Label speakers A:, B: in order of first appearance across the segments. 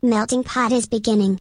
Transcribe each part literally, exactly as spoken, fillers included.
A: Melting pot is beginning.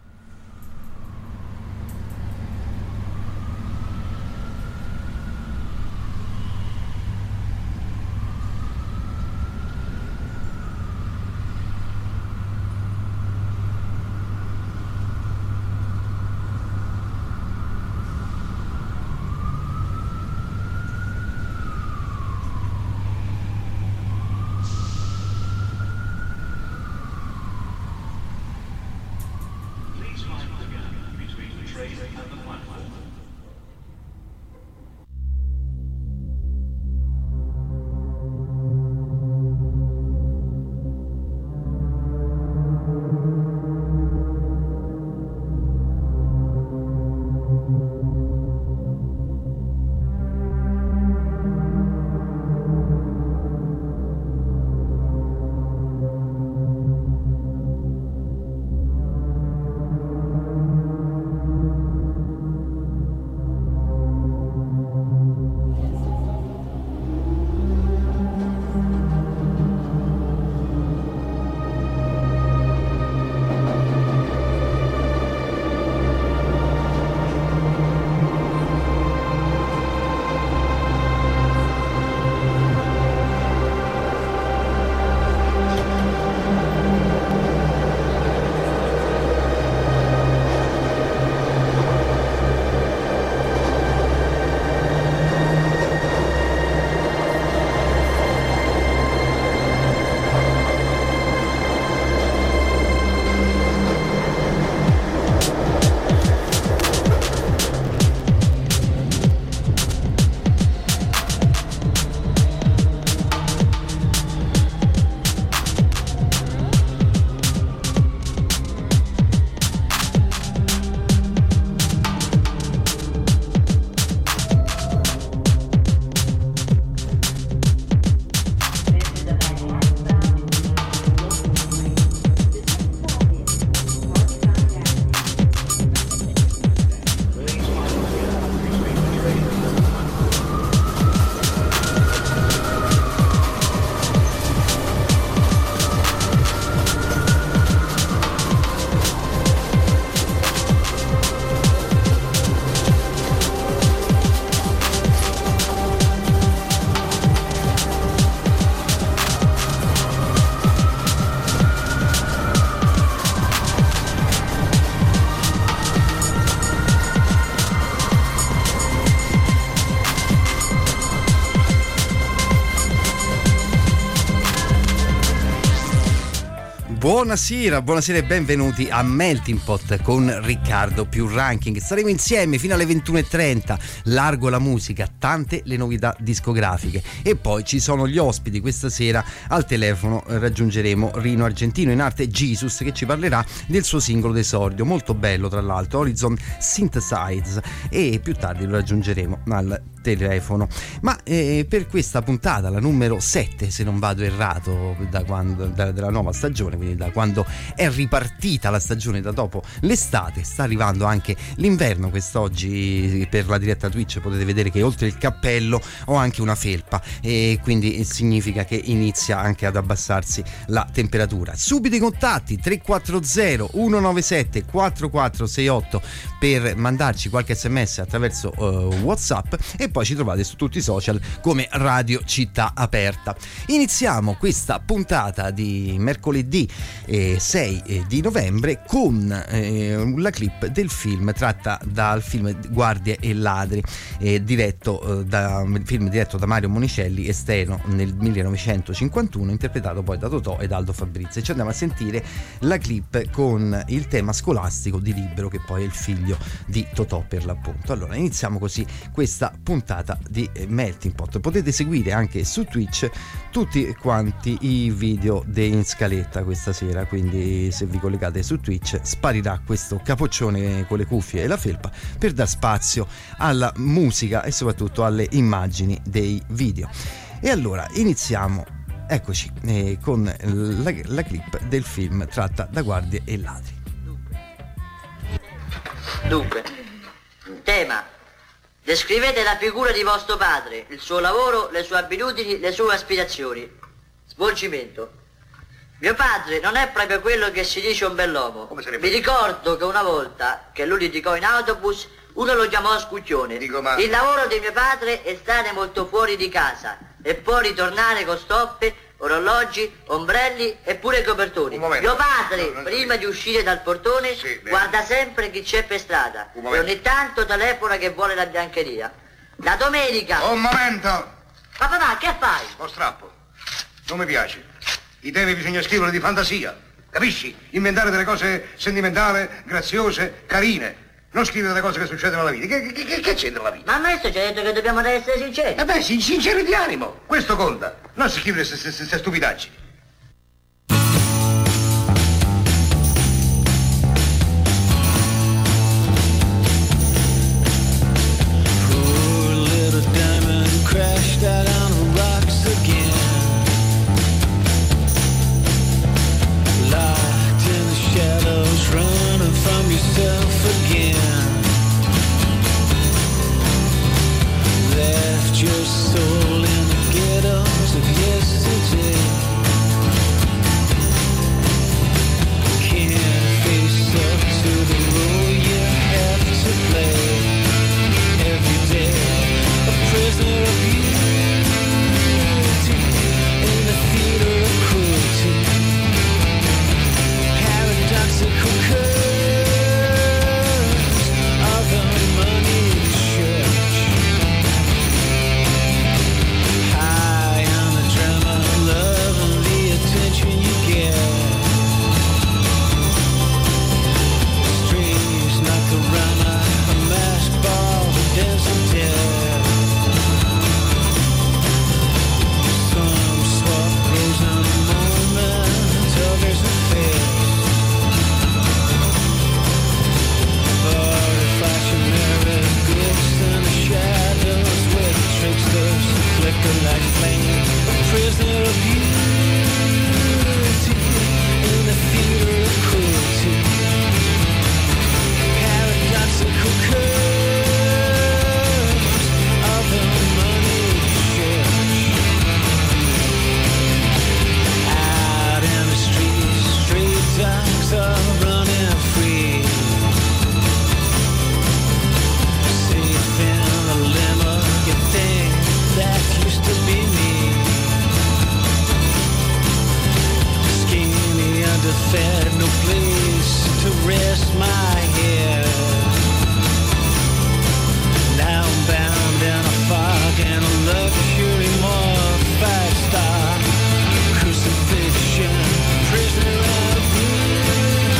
B: Buonasera, buonasera e benvenuti a Melting Pot con Riccardo più Ranking. Staremo insieme fino alle ventuno e trenta, largo la musica, tante le novità discografiche e poi ci sono gli ospiti. Questa sera al telefono raggiungeremo Rino Argentino, in arte Jesus, che ci parlerà del suo singolo d'esordio, molto bello tra l'altro, Horizon Synthesize, e più tardi lo raggiungeremo al telefono. Ma eh, per questa puntata, la numero sette se non vado errato, da quando, da, della nuova stagione, quindi da quando è ripartita la stagione, da dopo l'estate, sta arrivando anche l'inverno. Quest'oggi per la diretta Twitch potete vedere che oltre il cappello ho anche una felpa, e quindi significa che inizia anche ad abbassarsi la temperatura. Subito i contatti: tre quattro zero uno nove sette quattro quattro sei otto per mandarci qualche sms attraverso uh, WhatsApp, e poi ci trovate su tutti i social come Radio Città Aperta. Iniziamo questa puntata di mercoledì eh, sei eh, di novembre con eh, la clip del film tratta dal film Guardie e Ladri, eh, diretto eh, da film diretto da Mario Monicelli, esterno nel millenovecentocinquantuno, interpretato poi da Totò ed Aldo Fabrizi. E ci andiamo a sentire la clip con il tema scolastico di Libero, che poi è il figlio di Totò per l'appunto. Allora iniziamo così questa puntata di Melting Pot. Potete seguire anche su Twitch tutti quanti i video in scaletta questa sera, quindi se vi collegate su Twitch sparirà questo capoccione con le cuffie e la felpa per dar spazio alla musica e soprattutto alle immagini dei video. E allora iniziamo, eccoci, eh, con la, la clip del film tratta da Guardie e Ladri.
C: Dunque, tema: descrivete la figura di vostro padre, il suo lavoro, le sue abitudini, le sue aspirazioni. Svolgimento: Mio padre non è proprio quello che si dice un bell'uomo.
A: Come sarebbe?
C: Mi ricordo che una volta che lui litigò in autobus, uno lo chiamò Scucchione.
A: Dico, ma...
C: Il lavoro di mio padre è stare molto fuori di casa e poi ritornare con stoppe, orologi, ombrelli e pure copertori. Mio padre, no, prima di uscire dal portone, sì, guarda sempre chi c'è per strada e ogni tanto telefona che vuole la biancheria. La domenica...
A: Un momento!
C: Ma papà, che fai?
A: Lo strappo. Non mi piace. I temi bisogna scrivere di fantasia, capisci? Inventare delle cose sentimentali, graziose, carine. Non scrivere delle cose che succedono nella vita. Che, che, che, che c'entra la vita?
C: Ma il maestro ci ha detto che dobbiamo essere sinceri.
A: Eh beh, sin- sinceri di animo. Questo conta. Non si scrivere queste stupidaggini.
D: Poor little diamond crashed out on the rocks again. Locked in the shadows, running from yourself again. Left your soul in the ghettos of yesterday. Can't face up to the role you have to play. Every day, a prisoner of beauty in the theater of cruelty. Paradoxical curse of the money church. High on the drama of love and the attention you get. Streets not the rama, a masked ball, a desert dead. Some swap grows on a moment, others a face. But if I should marry ghosts in the shadows with tricksters who flicker like flame, a prisoner of beauty in the theater of cruelty. Paradoxical curse of the money church. Out in the streets, street dogs are running free. Safe in the limo, you think that used to be me. Skinny, underfed, no place to rest my head. Now I'm bound in a fog and a luxury more five-star crucifixion. Prisoner of beauty.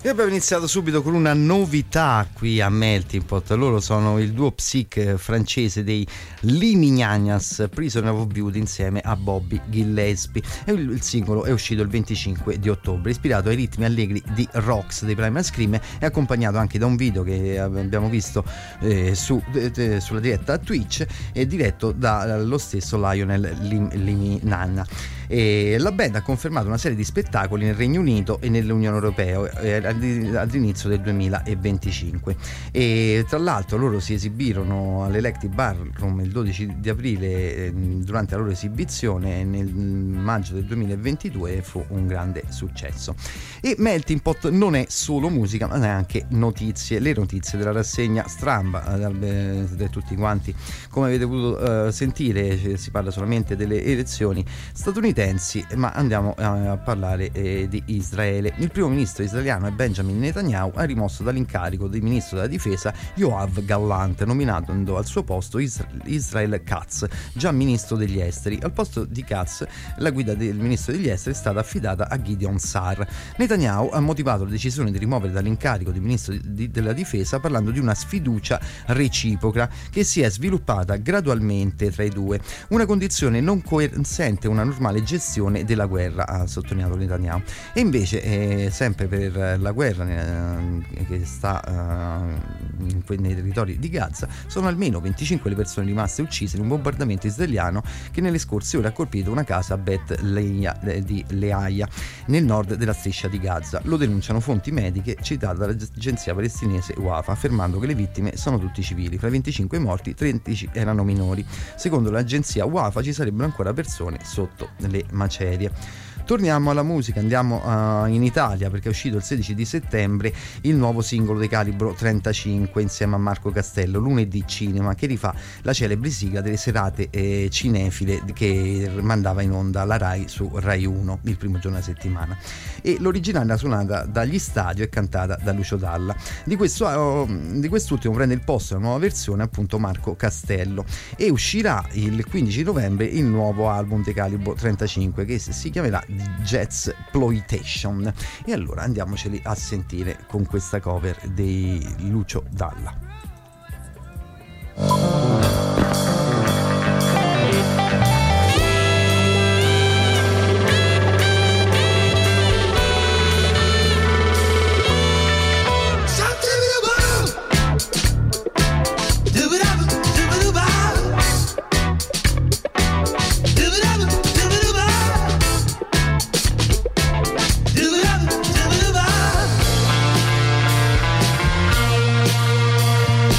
B: E abbiamo iniziato subito con una novità qui a Melting Pot. Loro sono il duo psych francese dei Limignanas, Prisoner of Beauty, insieme a Bobby Gillespie. E il, il singolo è uscito il venticinque di ottobre, ispirato ai ritmi allegri di Rocks dei Primal Scream e accompagnato anche da un video che abbiamo visto eh, su, eh, sulla diretta Twitch e diretto dallo stesso Lionel Lim, Liminanna. E la band ha confermato una serie di spettacoli nel Regno Unito e nell'Unione Europea eh, all'inizio del duemilaventicinque, e tra l'altro loro si esibirono all'Electric Ballroom il dodici di aprile eh, durante la loro esibizione nel maggio del duemilaventidue, e fu un grande successo. E Melting Pot non è solo musica ma anche notizie, le notizie della rassegna stramba eh, di tutti quanti. Come avete potuto eh, sentire, si parla solamente delle elezioni statunitensi, ma andiamo a parlare eh, di Israele. Il primo ministro israeliano Benjamin Netanyahu ha rimosso dall'incarico di ministro della difesa Yoav Gallant, nominando al suo posto Israel Katz, già ministro degli esteri. Al posto di Katz la guida del ministro degli esteri è stata affidata a Gideon Sar. Netanyahu ha motivato la decisione di rimuovere dall'incarico di ministro di, della difesa parlando di una sfiducia reciproca che si è sviluppata gradualmente tra i due, una condizione non consente una normale gestione della guerra, ha sottolineato Netanyahu. E invece eh, sempre per la guerra eh, che sta eh, nei territori di Gaza, sono almeno venticinque le persone rimaste uccise in un bombardamento israeliano che nelle scorse ore ha colpito una casa a Bet Leia eh, di Leaya nel nord della striscia di Gaza. Lo denunciano fonti mediche citate dall'agenzia palestinese Wafa, affermando che le vittime sono tutti civili. Fra i venticinque morti tredici erano minori. Secondo l'agenzia Wafa ci sarebbero ancora persone sotto le macerie. Torniamo alla musica, andiamo uh, in Italia, perché è uscito il sedici di settembre il nuovo singolo dei Calibro trentacinque insieme a Marco Castello, Lunedì Cinema, che rifà la celebre sigla delle serate eh, cinefile che mandava in onda la Rai su Rai uno il primo giorno della settimana. E l'originale era suonata dagli Stadio e cantata da Lucio Dalla. Di, questo, uh, di quest'ultimo prende il posto la nuova versione, appunto Marco Castello, e uscirà il quindici novembre il nuovo album dei Calibro trentacinque che si chiamerà Jazz Ploitation. E allora andiamoceli a sentire con questa cover di Lucio Dalla.
E: Do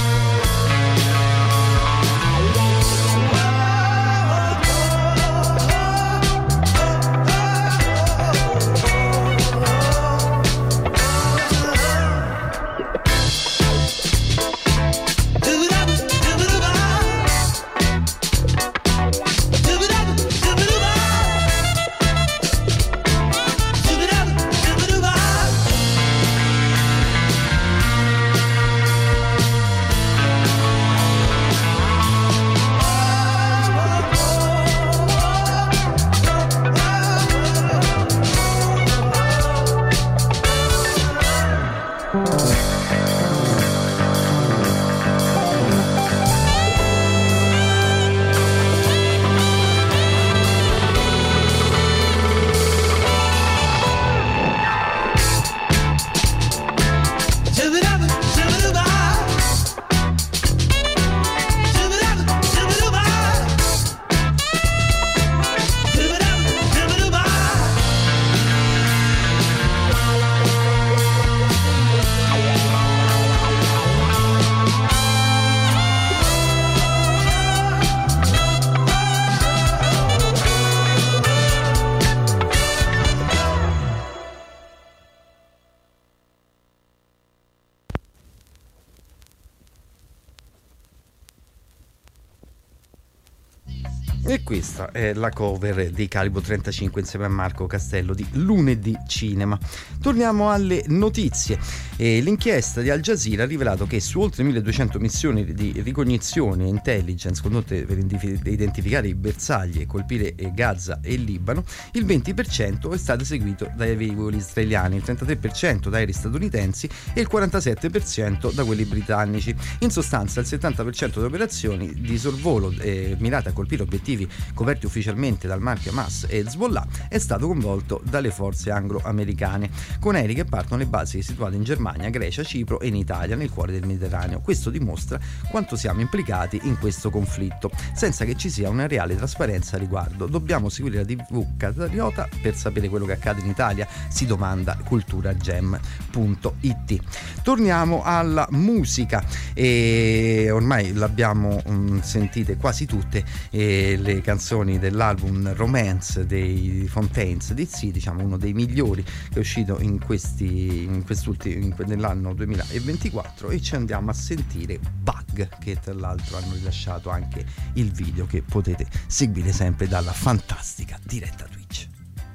B: E questa è la cover di Calibro trentacinque insieme a Marco Castello di Lunedì Cinema. Torniamo alle notizie. E l'inchiesta di Al Jazeera ha rivelato che su oltre milleduecento missioni di ricognizione e intelligence condotte per identificare i bersagli e colpire Gaza e il Libano, il venti per cento è stato eseguito dai velivoli israeliani, il trentatré per cento da aerei statunitensi e il quarantasette per cento da quelli britannici. In sostanza il settanta per cento delle operazioni di sorvolo eh, mirate a colpire obiettivi coperti ufficialmente dal marchio Hamas e Hezbollah è stato coinvolto dalle forze anglo-americane, con aerei che partono dalle basi situate in Germania, Grecia, Cipro e in Italia, nel cuore del Mediterraneo. Questo dimostra quanto siamo implicati in questo conflitto, senza che ci sia una reale trasparenza a riguardo. Dobbiamo seguire la tivù patriota per sapere quello che accade in Italia, si domanda culturagem punto it. Torniamo alla musica, e ormai l'abbiamo mh, sentite quasi tutte e le canzoni dell'album Romance dei Fontaines D C, diciamo uno dei migliori che è uscito in questi in quest'ultimo in, nell'anno duemilaventiquattro, e ci andiamo a sentire Bug, che tra l'altro hanno rilasciato anche il video che potete seguire sempre dalla fantastica diretta Twitch.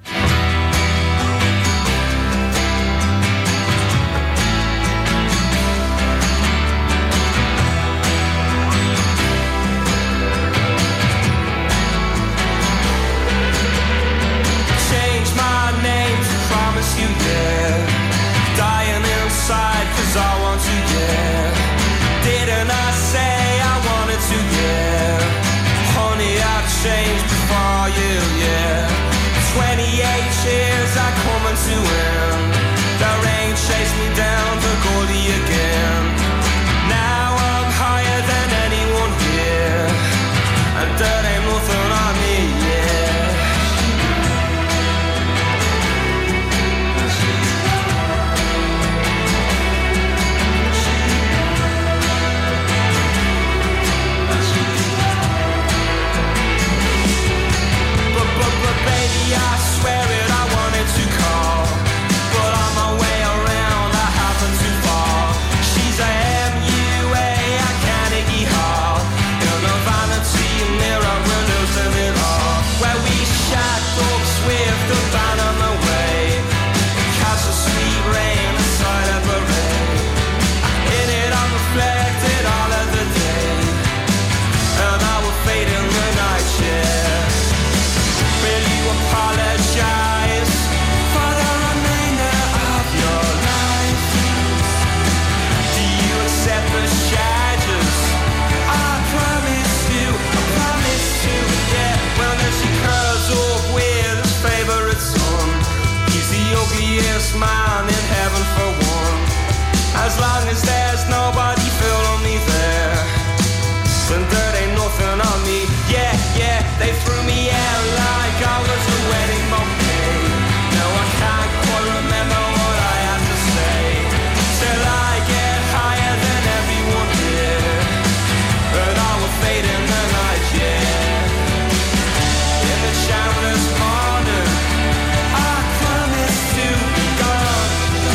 E: You, yeah, dying inside cause I want to, yeah. Didn't I say I wanted to, yeah. Honey, I've changed before you, yeah. twenty-eight years are coming to end. The rain chased me down the gully again. Now I'm higher than anyone here, and there ain't nothing on me, yeah. Baby, I swear it, I wanted to call, but on my way around I happened to fall. She's a M U A, I Carnegie Hall, in a vanity mirror windows in it all, where we shot dogs with the band on the way, catch the sweet rain, the silent parade. In it I reflected all of the day, and I will fade in the night, yeah. Will you apologize for the remainder of your life? Do you accept the charges? I promise you, I promise you, yeah. Well, then she curls up with his favorite son. He's the ugliest man in heaven for one. As long as there's nobody feeling me there, then there ain't nothing on me. Yeah, yeah, they threw me out like I was a wedding bouquet. No, I can't quite remember what I had to say, till I get higher than everyone here, and I will fade in the night, yeah. In the shameless morning, I promise to be gone.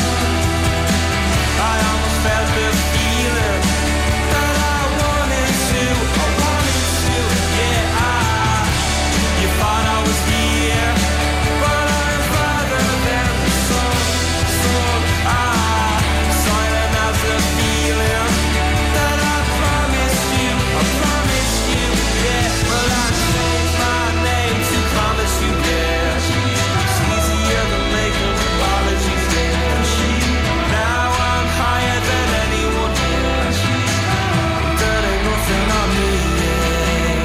E: I almost felt the feeling that I wanted to, I wanted to, yeah. I, you thought I was here, but I'm farther than the sun, sun. Ah, silent as the feeling that I promised you, I promised you, yeah. Well, I changed my name to promise you, yeah. It's easier than making apologies, yeah. Now I'm higher than anyone, yeah. There ain't nothing on me, yeah.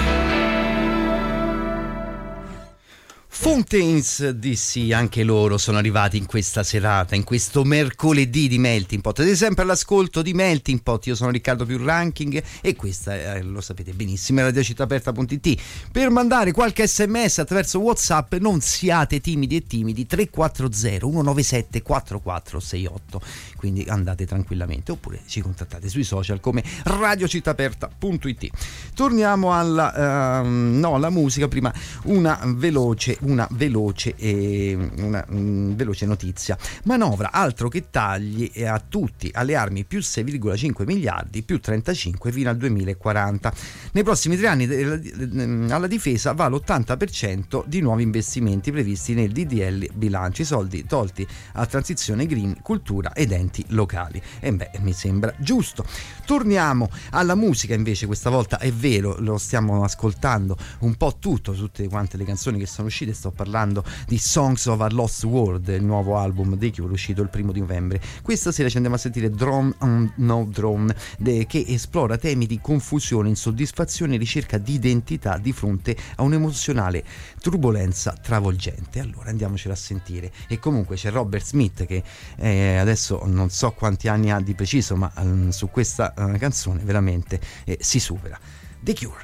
B: Fontaines D C, anche loro sono arrivati in questa serata, in questo mercoledì di Melting Pot. Siete sempre all'ascolto di Melting Pot, io sono Riccardo Più Ranking e questa, eh, lo sapete benissimo, è radio città aperta punto it. Per mandare qualche sms attraverso WhatsApp non siate timidi e timidi, tre quattro zero uno nove sette quattro quattro sei otto, quindi andate tranquillamente, oppure ci contattate sui social come radio città aperta punto it. Torniamo alla, uh, no, alla musica, prima una veloce, una veloce, eh, una mh, veloce notizia. Manovra altro che tagli a tutti, alle armi più sei virgola cinque miliardi, più trentacinque fino al duemilaquaranta. Nei prossimi tre anni alla difesa va l'ottanta per cento di nuovi investimenti previsti nel D D L bilancio, i soldi tolti a transizione green, cultura ed enti locali. E beh, mi sembra giusto. Torniamo alla musica invece, questa volta è vero, lo stiamo ascoltando un po' tutto, tutte quante le canzoni che sono uscite. Sto parlando di Songs of a Lost World, il nuovo album dei Cure uscito il primo di novembre. Questa sera ci andiamo a sentire Drone on No Drone, de, che esplora temi di confusione, insoddisfazione e ricerca di identità di fronte a un'emozionale turbolenza travolgente. Allora andiamocela a sentire. E comunque c'è Robert Smith che eh, adesso non so quanti anni ha di preciso, ma um, su questa uh, canzone veramente eh, si supera. The Cure.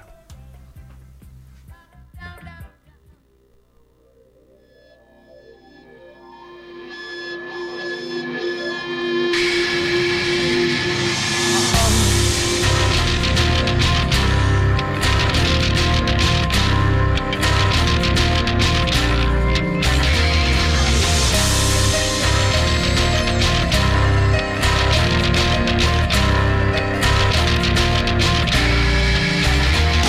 F: Thank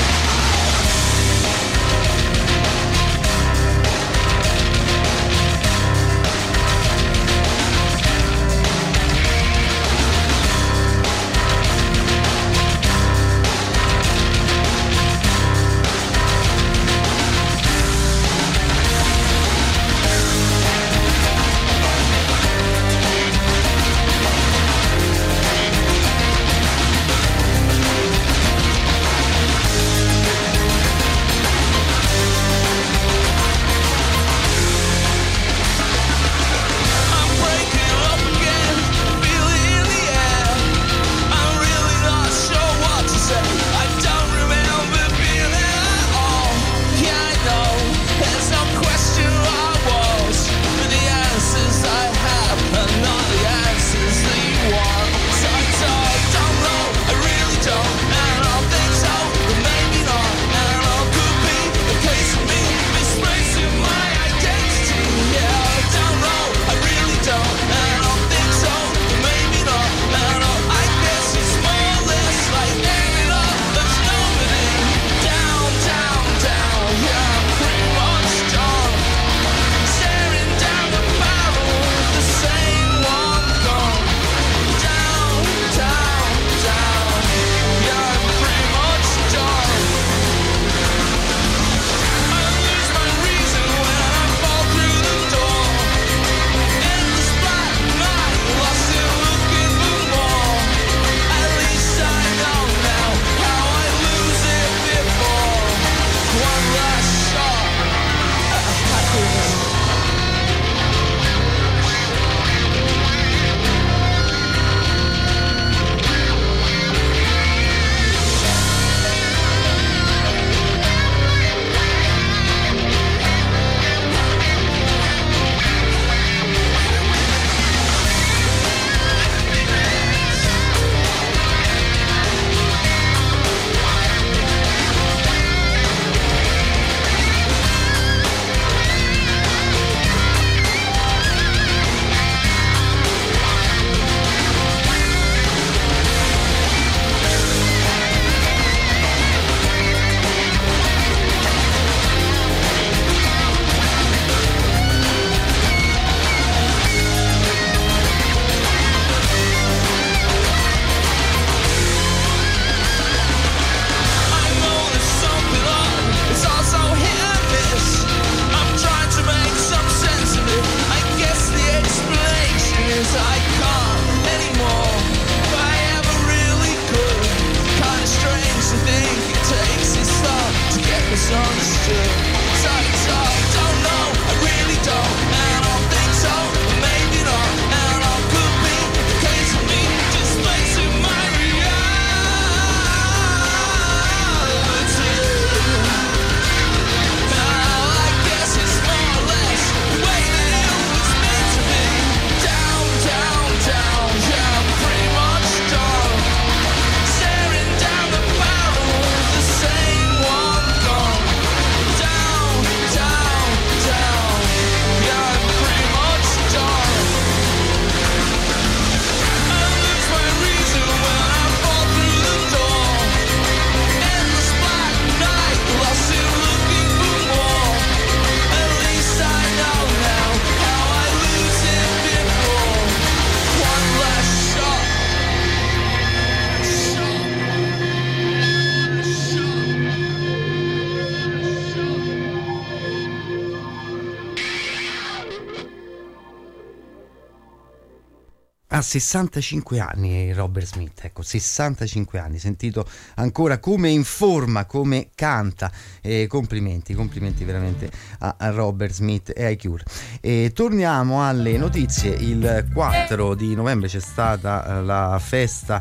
B: Ha sessantacinque anni Robert Smith, ecco, sessantacinque anni, sentito ancora come in forma, come canta, eh, complimenti, complimenti veramente a, a Robert Smith e ai Cure. E torniamo alle notizie. Il quattro di novembre c'è stata la festa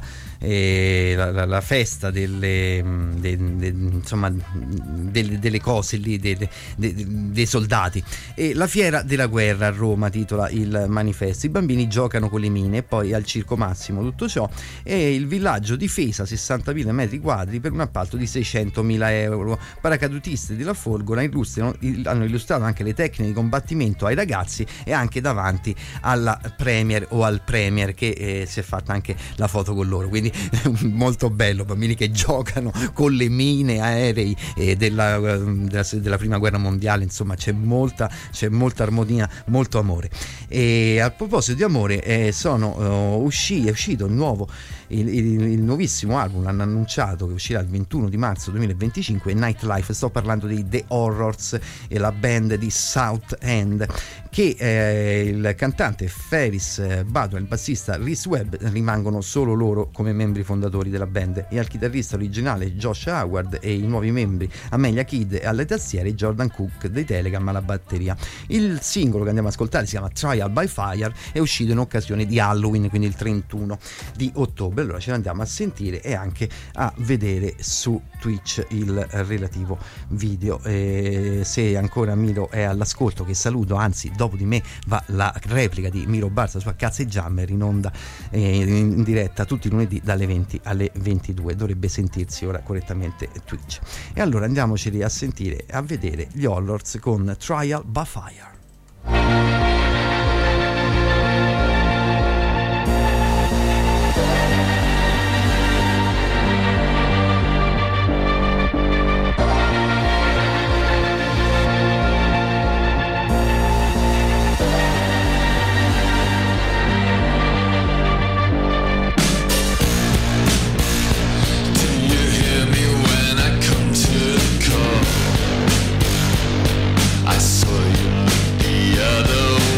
B: eh, la, la, la festa delle, de, de, insomma, delle, delle cose lì, de, de, de, dei soldati, e la fiera della guerra a Roma, titola il manifesto. I bambini giocano con le mine e poi al Circo Massimo tutto ciò, e il villaggio difesa sessantamila metri quadri per un appalto di seicentomila euro. Paracadutisti della Folgora illustrano, hanno illustrato anche le tecniche di combattimento ai ragazzi e anche davanti alla premier o al premier che eh, si è fatta anche la foto con loro, quindi molto bello, bambini che giocano con le mine, aerei eh, della, della, della prima guerra mondiale, insomma c'è molta, c'è molta armonia, molto amore. E a proposito di amore eh, sono uh, uscì, è uscito il nuovo il, il, il nuovissimo album, l'hanno annunciato che uscirà il ventuno di marzo duemilaventicinque, Nightlife. Sto parlando di The Horrors e la band di Southend, che eh, il cantante Ferris Badwell, il bassista Rhys Webb rimangono solo loro come membri fondatori della band, e al chitarrista originale Josh Howard e i nuovi membri Amelia Kidd alle tastiere, Jordan Cook dei Telegram alla batteria. Il singolo che andiamo ad ascoltare si chiama Trial by Fire, è uscito in occasione di Halloween, quindi il trentuno di ottobre. Allora ce l'andiamo a sentire e anche a vedere su Twitch il relativo video. E se ancora Miro è all'ascolto, che saluto, anzi dopo di me va la replica di Miro Barza su Cazzo e Jammer in onda eh, in diretta tutti i lunedì dalle venti alle ventidue, dovrebbe sentirsi ora correttamente Twitch. E allora andiamoceli a sentire, a vedere gli Horrors con Trial by Fire.
F: I saw you the other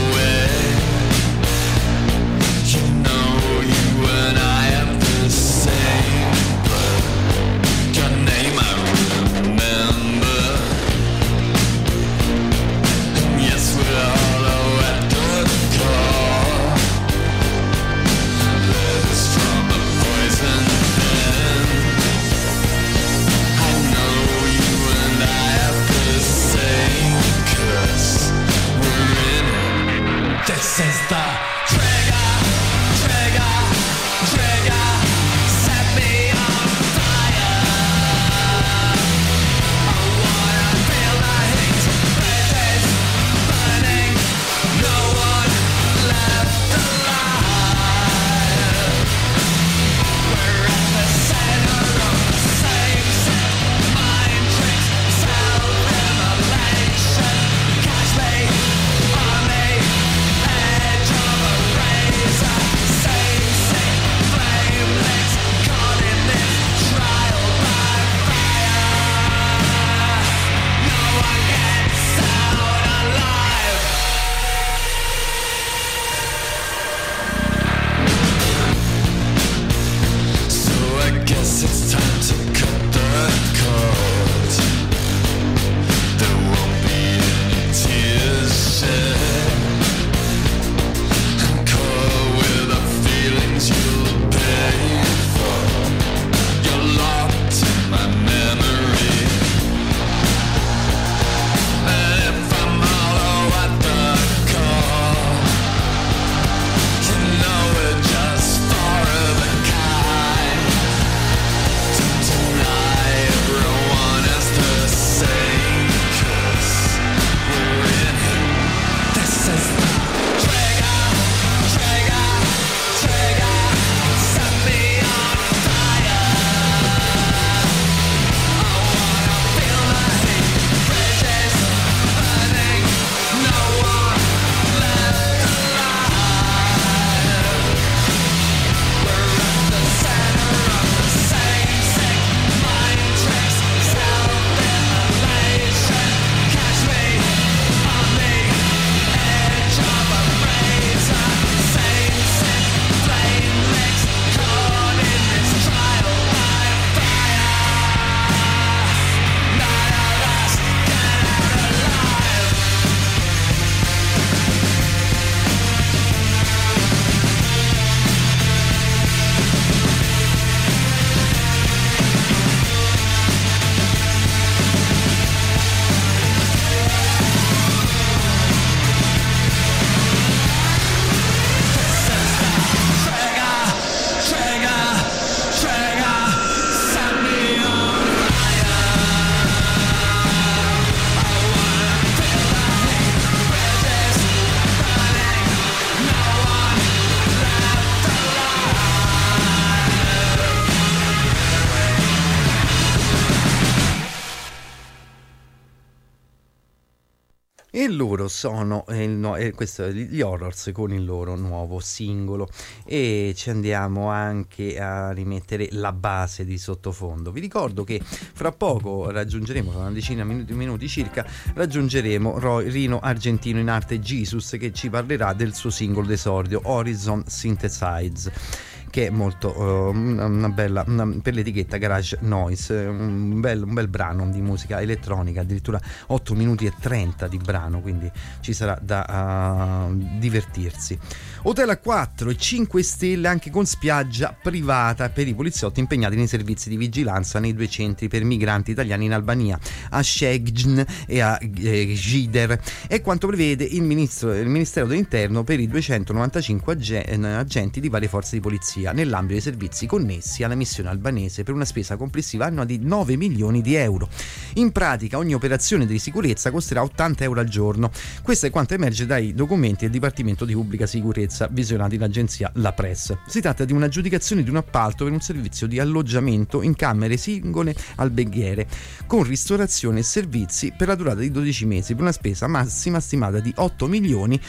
B: E loro sono eh, il no, eh, questo, gli Horrors con il loro nuovo singolo, e ci andiamo anche a rimettere la base di sottofondo. Vi ricordo che fra poco raggiungeremo, fra una decina di minuti, minuti circa, raggiungeremo Roy, Rino Argentino in arte Jesus, che ci parlerà del suo singolo d'esordio Horizon Synthesize, che è molto uh, una bella una, per l'etichetta Garage Noise, un bel, un bel brano di musica elettronica, addirittura otto minuti e trenta di brano, quindi ci sarà da uh, divertirsi. Hotel a quattro e cinque stelle anche con spiaggia privata per i poliziotti impegnati nei servizi di vigilanza nei due centri per migranti italiani in Albania, a Szeged e a eh, Gider, è quanto prevede il, ministro, il Ministero dell'Interno per i duecentonovantacinque ag- agenti di varie forze di polizia nell'ambito dei servizi connessi alla missione albanese, per una spesa complessiva annua di nove milioni di euro. In pratica ogni operazione di sicurezza costerà ottanta euro al giorno. Questo è quanto emerge dai documenti del Dipartimento di Pubblica Sicurezza visionati dall'agenzia La Press. Si tratta di un'aggiudicazione di un appalto per un servizio di alloggiamento in camere singole alberghiere con ristorazione e servizi per la durata di dodici mesi, per una spesa massima stimata di otto milioni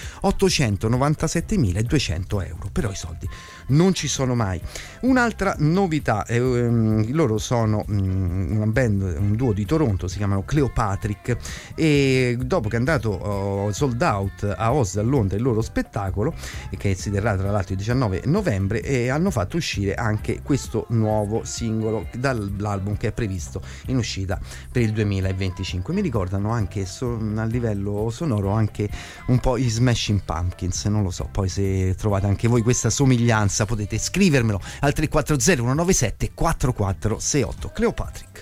B: ottocentonovantasettemiladuecento euro. Però i soldi non ci sono mai. Un'altra novità, eh, ehm, loro sono um, una band, un duo di Toronto, si chiamano Cleopatrick, e dopo che è andato uh, sold out a Oslo, a Londra, il loro spettacolo, che si terrà tra l'altro il diciannove novembre, e hanno fatto uscire anche questo nuovo singolo dall'album che è previsto in uscita per il duemilaventicinque. Mi ricordano anche so, a livello sonoro anche un po' i Smashing Pumpkins, non lo so, poi se trovate anche voi questa somiglianza potete scrivermelo al tre quattro zero uno nove sette quattro quattro sei otto. Cleopatrick.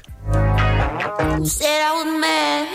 F: Said I was mad.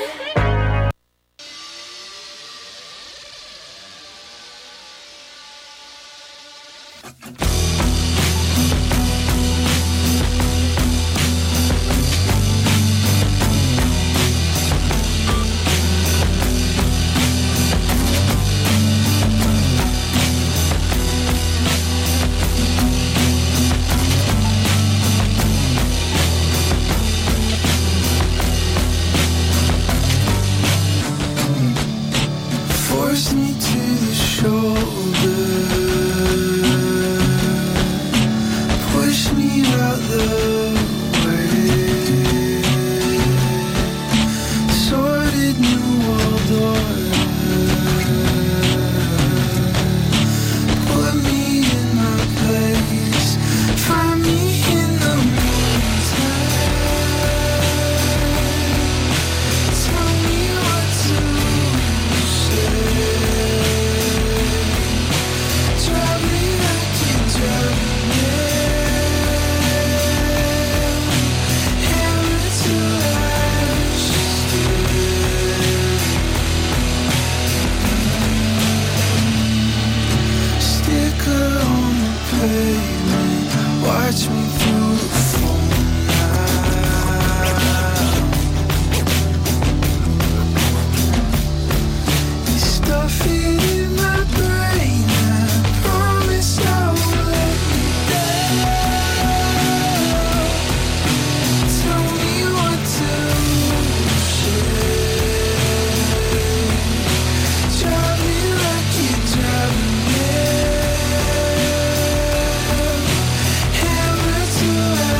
G: To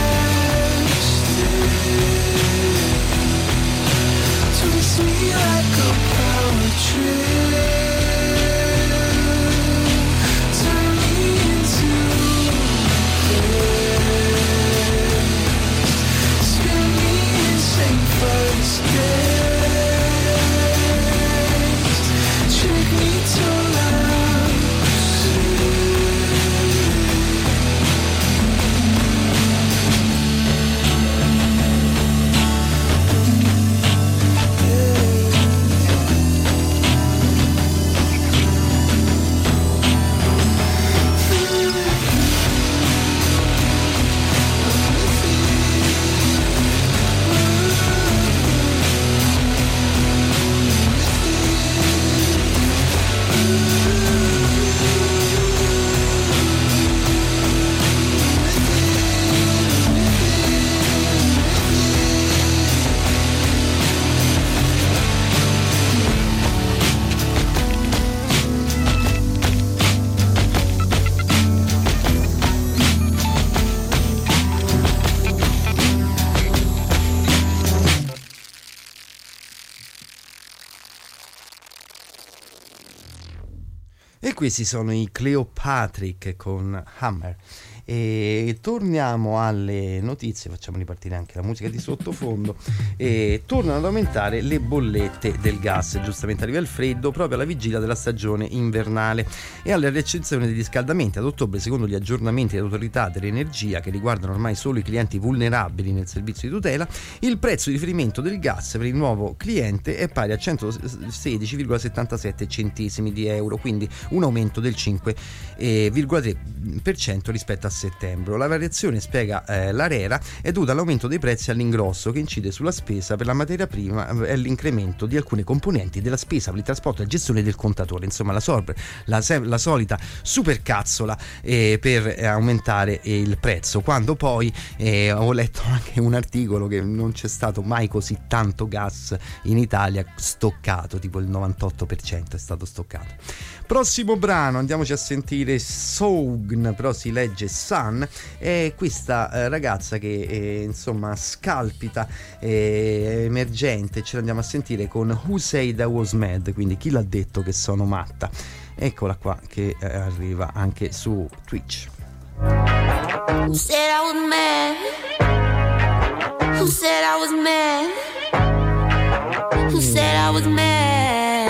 B: questi sono i Cleopatrick con Hammer. E torniamo alle notizie, facciamo ripartire anche la musica di sottofondo. E tornano ad aumentare le bollette del gas, giustamente arriva il freddo proprio alla vigilia della stagione invernale e alle recensioni degli riscaldamenti. Ad ottobre, secondo gli aggiornamenti dell'autorità dell'energia, che riguardano ormai solo i clienti vulnerabili nel servizio di tutela, il prezzo di riferimento del gas per il nuovo cliente è pari a centosedici virgola settantasette centesimi di euro, quindi un aumento del cinque virgola tre per cento rispetto a settembre. La variazione, spiega eh, l'Arera, è dovuta all'aumento dei prezzi all'ingrosso, che incide sulla spesa per la materia prima e l'incremento di alcune componenti della spesa per il trasporto e gestione del contatore. Insomma, la, sor- la, se- la solita supercazzola eh, per eh, aumentare eh, il prezzo, quando poi eh, ho letto anche un articolo che non c'è stato mai così tanto gas in Italia stoccato, tipo il novantotto per cento è stato stoccato. Prossimo brano, andiamoci a sentire Sogn, però si legge Sun, è questa eh, ragazza che eh, insomma scalpita, eh, emergente, ce l'andiamo a sentire con Who Said I Was Mad, quindi chi l'ha detto che sono matta. Eccola qua che eh, arriva anche su Twitch.
F: Who said I was mad? Who said I was mad? Who said I was mad?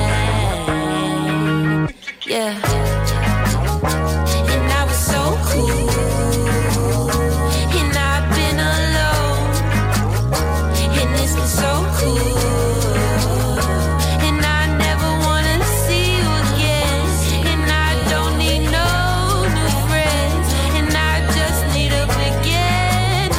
F: Yeah. And I was so cool. And I've been alone. And it's been so cool. And I never wanna see you again. And I don't need no new friends. And I just need a beginning.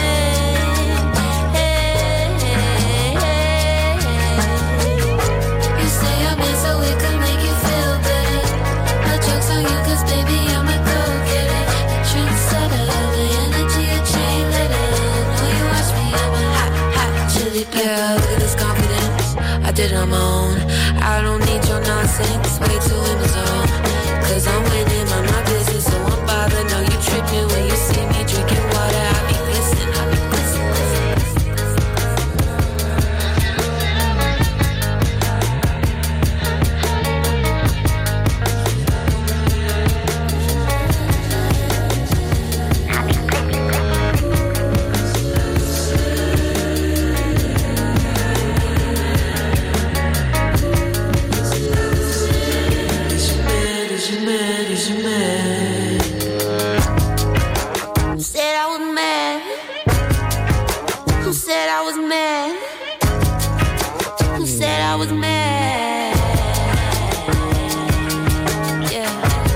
F: Hey, hey, hey. You say I'm in so it could make you feel better. My joke's on you cause baby I'm a go-getter. The trendsetter, the energy a chain letter. Know you watch me, I'm a hot, hot chili pepper. Look at this confidence, I did it on my own. I don't need your nonsense, way too in the zone. Cause I'm winning, I'm not business, so I'm bothered. Know you tripping when you see me drinking water. I be glistening, I be glistening, glistening. Who said I was mad? Who said I was mad? Who said I was mad? Yeah.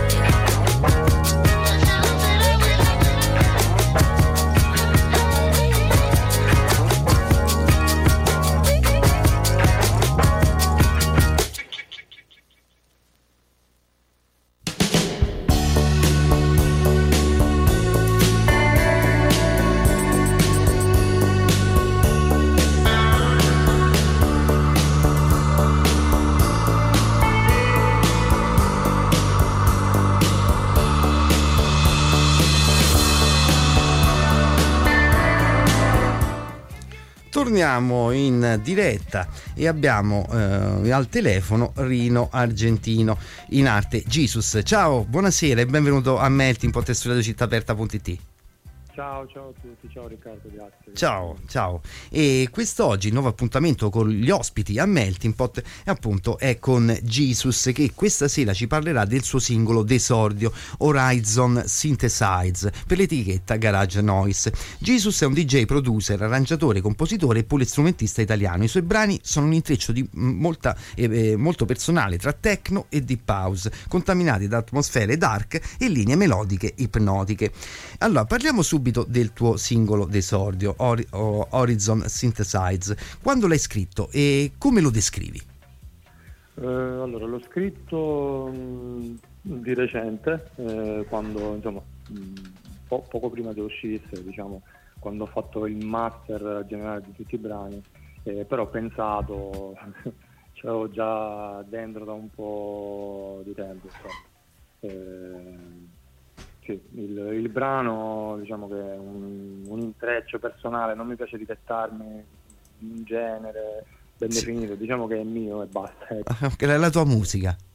B: Torniamo in diretta e abbiamo eh, al telefono Rino Argentino, in arte Jesus. Ciao, buonasera e benvenuto a Melting Pot e su radio città aperta punto it.
G: Ciao, ciao a tutti, ciao Riccardo, grazie.
B: Ciao, ciao. E quest'oggi il nuovo appuntamento con gli ospiti a Melting Pot è appunto è con Jesus, che questa sera ci parlerà del suo singolo d'esordio Horizon Synthesize per l'etichetta Garage Noise. Jesus è un D J, producer, arrangiatore, compositore e polistrumentista italiano. I suoi brani sono un intreccio di molta, eh, molto personale tra techno e deep house, contaminati da atmosfere dark e linee melodiche ipnotiche. Allora, parliamo subito del tuo singolo d'esordio Or- Horizon Synthesize. Quando l'hai scritto e come lo descrivi?
G: Eh, allora, l'ho scritto mh, di recente, eh, quando insomma mh, po- poco prima che uscisse, diciamo, quando ho fatto il master generale di tutti i brani, eh, però ho pensato, c'avevo già dentro da un po' di tempo. Eh, Sì, il, il brano, diciamo che è un, un intreccio personale, non mi piace ritettarmi un genere ben
B: sì.
G: definito, diciamo che è mio e basta.
B: Che è la tua musica.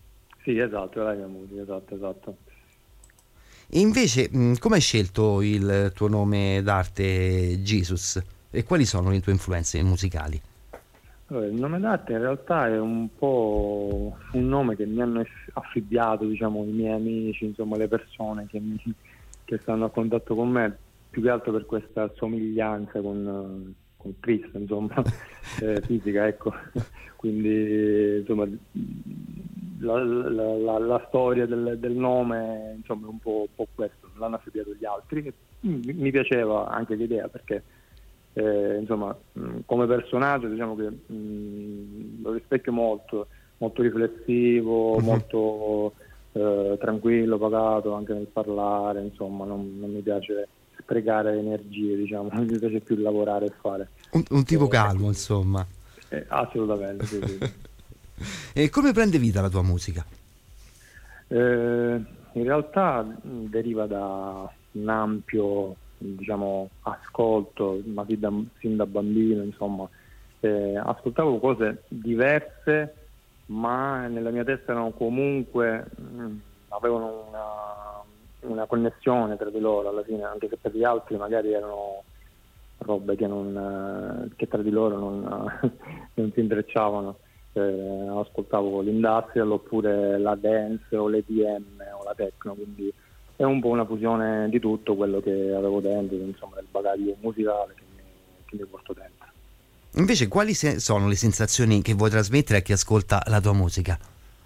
G: Sì, esatto, è la mia musica, esatto, esatto.
B: E invece, mh, come hai scelto il tuo nome d'arte Jesus? E quali sono le tue influenze musicali?
G: Allora, il nome d'arte in realtà è un po' un nome che mi hanno eff- affibbiato, diciamo, i miei amici, insomma, le persone che, mi, che stanno a contatto con me, più che altro per questa somiglianza con, con Cristo, insomma, eh, fisica, ecco. Quindi, insomma, la, la, la, la storia del, del nome, insomma, è un po', un po' questo, l'hanno affibbiato gli altri. E mi, mi piaceva anche l'idea perché Eh, insomma, mh, come personaggio diciamo che mh, lo rispecchio molto, molto riflessivo, uh-huh. molto eh, tranquillo, pagato anche nel parlare, insomma, non, non mi piace sprecare energie, diciamo, mi piace più lavorare e fare.
B: Un, un tipo
G: eh,
B: calmo, insomma.
G: Eh, assolutamente, sì, sì.
B: E come prende vita la tua musica?
G: Eh, in realtà mh, deriva da un ampio, diciamo, ascolto, ma sin da, sin da bambino, insomma, eh, ascoltavo cose diverse, ma nella mia testa erano comunque mh, avevano una, una connessione tra di loro alla fine, anche se per gli altri magari erano robe che, non, che tra di loro non, non si intrecciavano. Eh, ascoltavo l'industrial oppure la dance o l'E D M o la techno, quindi è un po' una fusione di tutto quello che avevo dentro, insomma, del bagaglio musicale che mi, che mi porto dentro.
B: Invece, quali se- sono le sensazioni che vuoi trasmettere a chi ascolta la tua musica?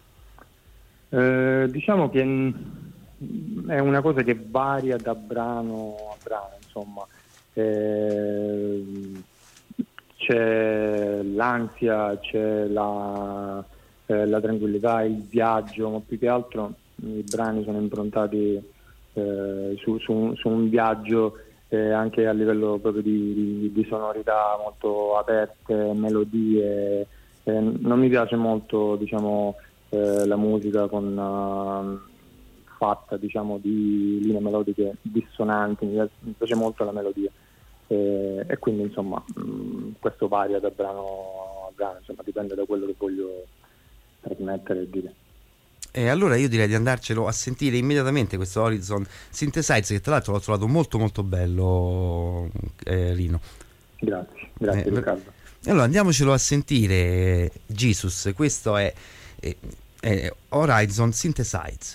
G: Eh, diciamo che mh, è una cosa che varia da brano a brano, insomma. Eh, c'è l'ansia, c'è la, eh, la tranquillità, il viaggio, ma più che altro i brani sono improntati Eh, su, su, un, su un viaggio eh, anche a livello proprio di, di, di sonorità molto aperte, melodie. Eh, non mi piace molto, diciamo, eh, la musica con uh, fatta, diciamo, di linee melodiche dissonanti, mi piace, mi piace molto la melodia eh, e quindi, insomma, mh, questo varia da brano a brano, insomma, dipende da quello che voglio trasmettere e dire.
B: E allora io direi di andarcelo a sentire immediatamente, questo Horizon Synthesizer, che tra l'altro l'ho trovato molto molto bello, eh, Rino.
G: Grazie, grazie
B: eh,
G: Riccardo.
B: Allora andiamocelo a sentire, Jesus, questo è, è, è Horizon Synthesizer.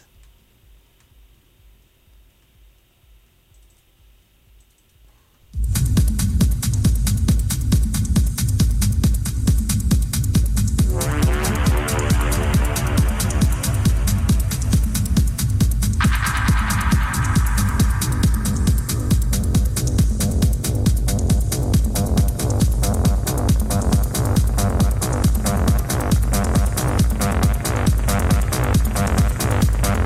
F: We'll be right back.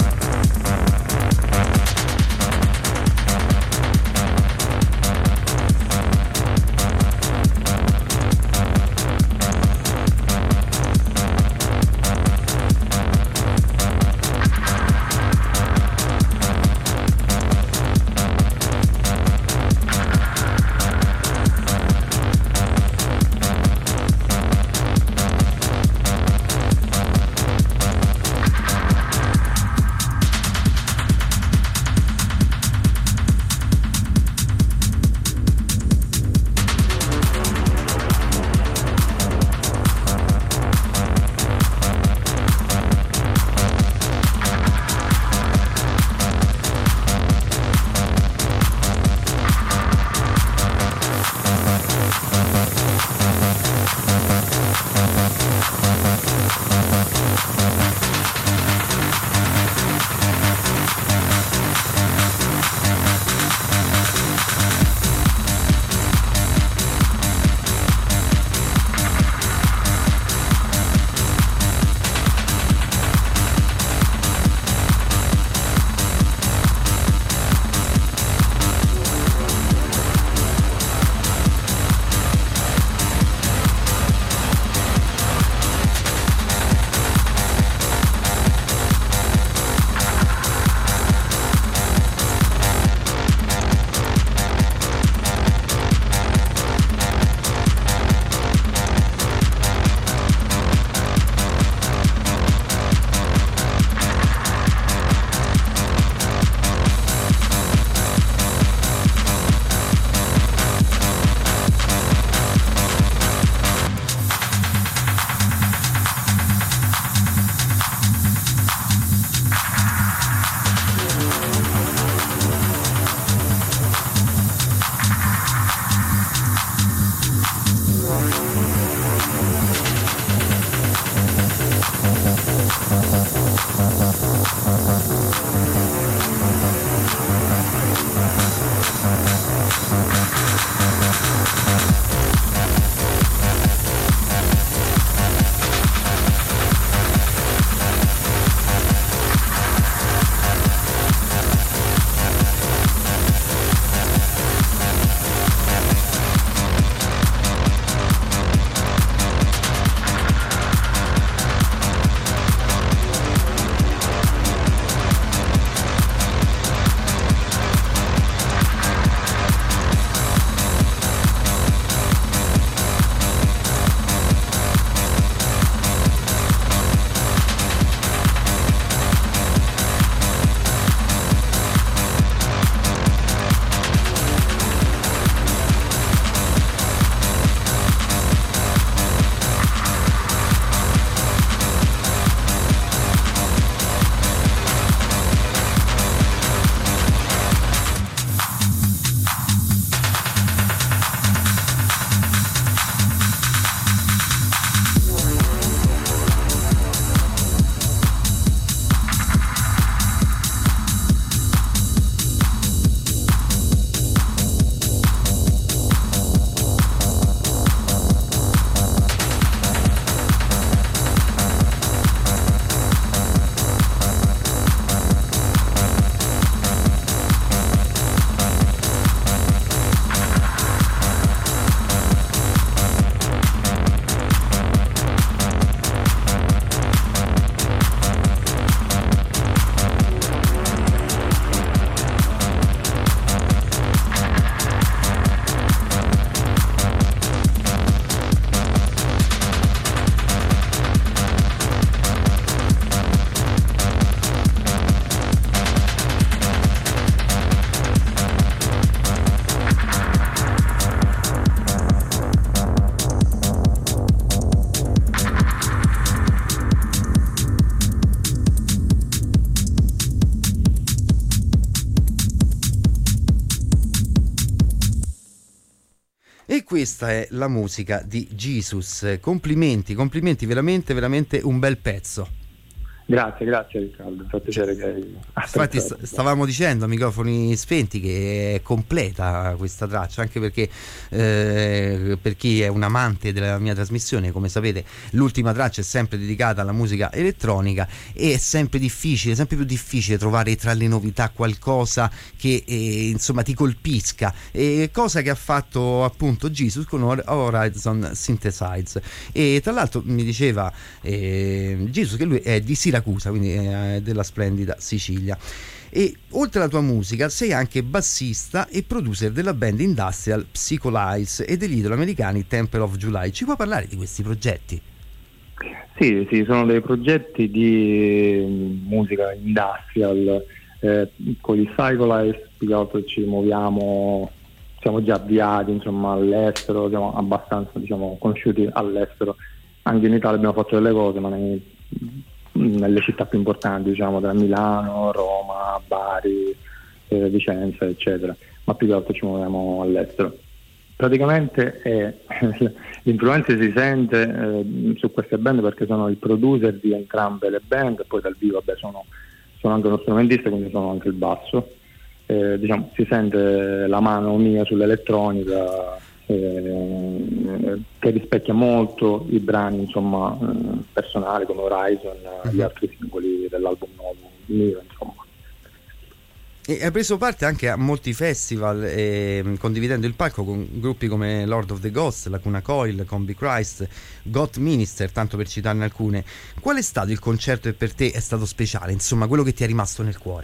B: E questa è la musica di Jesus. Complimenti, complimenti, veramente, veramente un bel pezzo.
G: Grazie, grazie Riccardo, fa piacere che hai
B: Infatti
G: apprezzato.
B: stavamo dicendo a microfoni spenti che è completa questa traccia, anche perché eh, per chi è un amante della mia trasmissione, come sapete, l'ultima traccia è sempre dedicata alla musica elettronica e è sempre difficile, sempre più difficile trovare tra le novità qualcosa che eh, insomma ti colpisca, e cosa che ha fatto appunto Jesus con Horizon Synthesize. E tra l'altro mi diceva eh, Jesus che lui è di Siracusa, quindi eh, della splendida Sicilia. E oltre alla tua musica sei anche bassista e producer della band industrial Psycholize e degli italo-americani Temple of July. Ci puoi parlare di questi progetti?
G: Sì, sì, sono dei progetti di musica industrial. Eh, con gli Psycholize più che altro ci muoviamo, siamo già avviati insomma all'estero, siamo abbastanza diciamo conosciuti all'estero. Anche in Italia abbiamo fatto delle cose, ma nei nelle città più importanti, diciamo tra Milano, Roma, Bari, eh, Vicenza, eccetera, ma più che altro ci muoviamo all'estero. Praticamente eh, l'influenza si sente eh, su queste band perché sono il producer di entrambe le band, e poi dal vivo vabbè, sono, sono anche uno strumentista, quindi sono anche il basso. Eh, diciamo, si sente la mano mia sull'elettronica, Eh, che rispecchia molto i brani insomma eh, personali come Horizon, uh-huh. gli altri singoli dell'album nuovo mio insomma.
B: E hai preso parte anche a molti festival eh, condividendo il palco con gruppi come Lord of the Ghost, Lacuna Coil, Combi Christ, God Minister, tanto per citarne alcune. Qual è stato il concerto che per te è stato speciale, insomma quello che ti è rimasto nel cuore?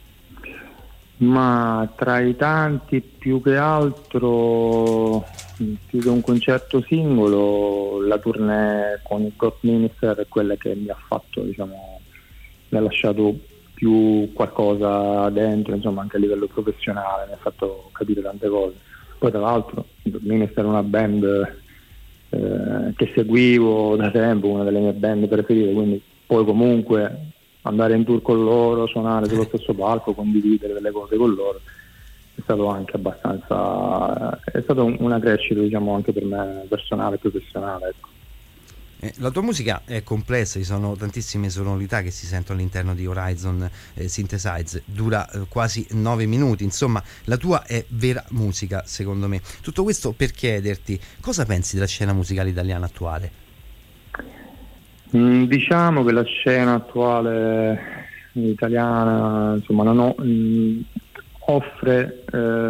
G: Ma tra i tanti, più che altro, più che un concerto singolo, la tournée con il God Minister è quella che mi ha fatto, diciamo, mi ha lasciato più qualcosa dentro, insomma anche a livello professionale, mi ha fatto capire tante cose. Poi tra l'altro il God Minister è una band eh, che seguivo da tempo, una delle mie band preferite, quindi poi comunque andare in tour con loro, suonare sullo stesso palco, condividere delle cose con loro, è stato anche abbastanza, è stata un, una crescita diciamo anche per me personale e professionale, ecco.
B: Eh, la tua musica è complessa, ci sono tantissime sonorità che si sentono all'interno di Horizon eh, Synthesize, dura eh, quasi nove minuti, insomma la tua è vera musica secondo me. Tutto questo per chiederti cosa pensi della scena musicale italiana attuale?
G: Mm, diciamo che la scena attuale italiana insomma non ho, mh, offre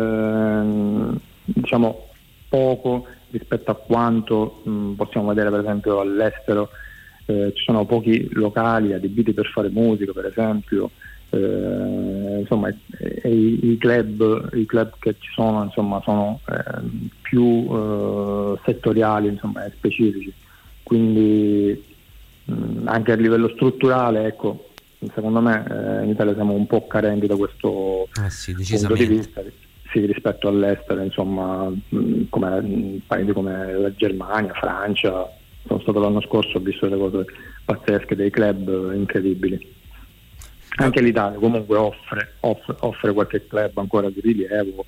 G: eh, diciamo poco rispetto a quanto mh, possiamo vedere per esempio all'estero. Eh, ci sono pochi locali adibiti per fare musica per esempio, eh, insomma e, e i, i club i club che ci sono insomma sono eh, più eh, settoriali insomma e specifici, quindi anche a livello strutturale, ecco, secondo me eh, in Italia siamo un po' carenti da questo
B: ah, sì,
G: punto di vista, sì, rispetto all'estero, insomma, mh, come paesi come la Germania, Francia. Sono stato l'anno scorso, ho visto delle cose pazzesche, dei club incredibili. Anche l'Italia comunque offre, offre, offre qualche club ancora di rilievo,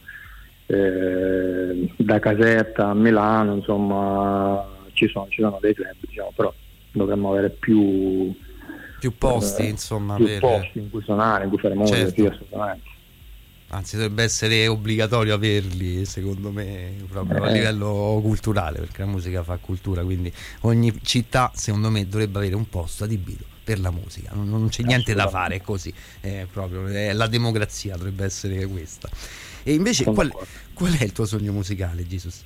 G: eh, da Caserta a Milano, insomma, ci sono, ci sono dei club, diciamo, però dovremmo avere più
B: più posti,
G: eh,
B: insomma,
G: più
B: per...
G: posti in cui suonare, in cui fare musica,
B: certo.
G: Sì, assolutamente.
B: Anzi, dovrebbe essere obbligatorio averli, secondo me, proprio
G: eh.
B: a livello culturale, perché la musica fa cultura, quindi ogni città, secondo me, dovrebbe avere un posto adibito per la musica. Non, non c'è niente da fare, è così, è proprio è la democrazia dovrebbe essere questa. E invece qual, qual è il tuo sogno musicale, Jesus?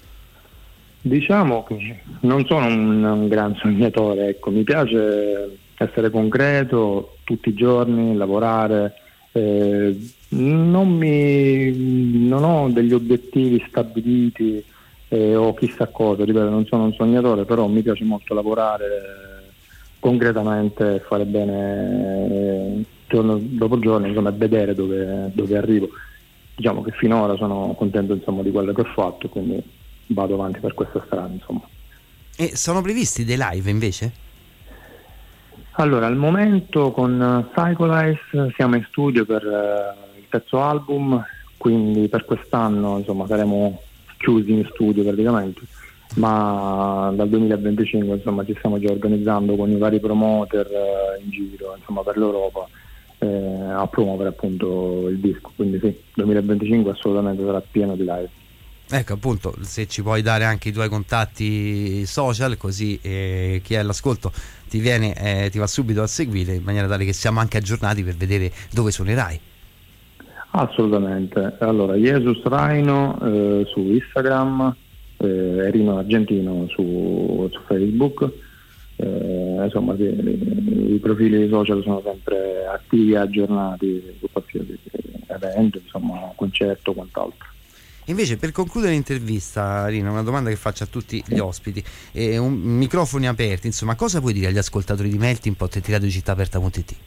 G: Diciamo che non sono un, un gran sognatore, ecco, mi piace essere concreto tutti i giorni, lavorare, eh, non, mi, non ho degli obiettivi stabiliti eh, o chissà cosa, ripeto, non sono un sognatore, però mi piace molto lavorare concretamente, fare bene eh, giorno dopo giorno, insomma, vedere dove, dove arrivo. Diciamo che finora sono contento insomma di quello che ho fatto, quindi vado avanti per questa strada, insomma.
B: E sono previsti dei live invece?
G: Allora, al momento con Psycholize siamo in studio per uh, il terzo album, quindi per quest'anno insomma saremo chiusi in studio praticamente, ma dal duemilaventicinque insomma ci stiamo già organizzando con i vari promoter eh, in giro, insomma, per l'Europa, eh, a promuovere appunto il disco, quindi sì, duemilaventicinque assolutamente sarà pieno di live.
B: Ecco, appunto, se ci puoi dare anche i tuoi contatti social, così eh, chi è all'ascolto ti viene, eh, ti va subito a seguire, in maniera tale che siamo anche aggiornati per vedere dove suonerai.
G: Assolutamente. Allora, Jesus Rhino eh, su Instagram, eh, Rino Argentino su, su Facebook, eh, insomma sì, i, i profili social sono sempre attivi e aggiornati su qualsiasi evento, insomma, concerto, quant'altro.
B: Invece, per concludere l'intervista, Rino, una domanda che faccio a tutti gli ospiti, eh, un, microfoni aperti, insomma, cosa puoi dire agli ascoltatori di Melting Pot e di radio città aperta punto it?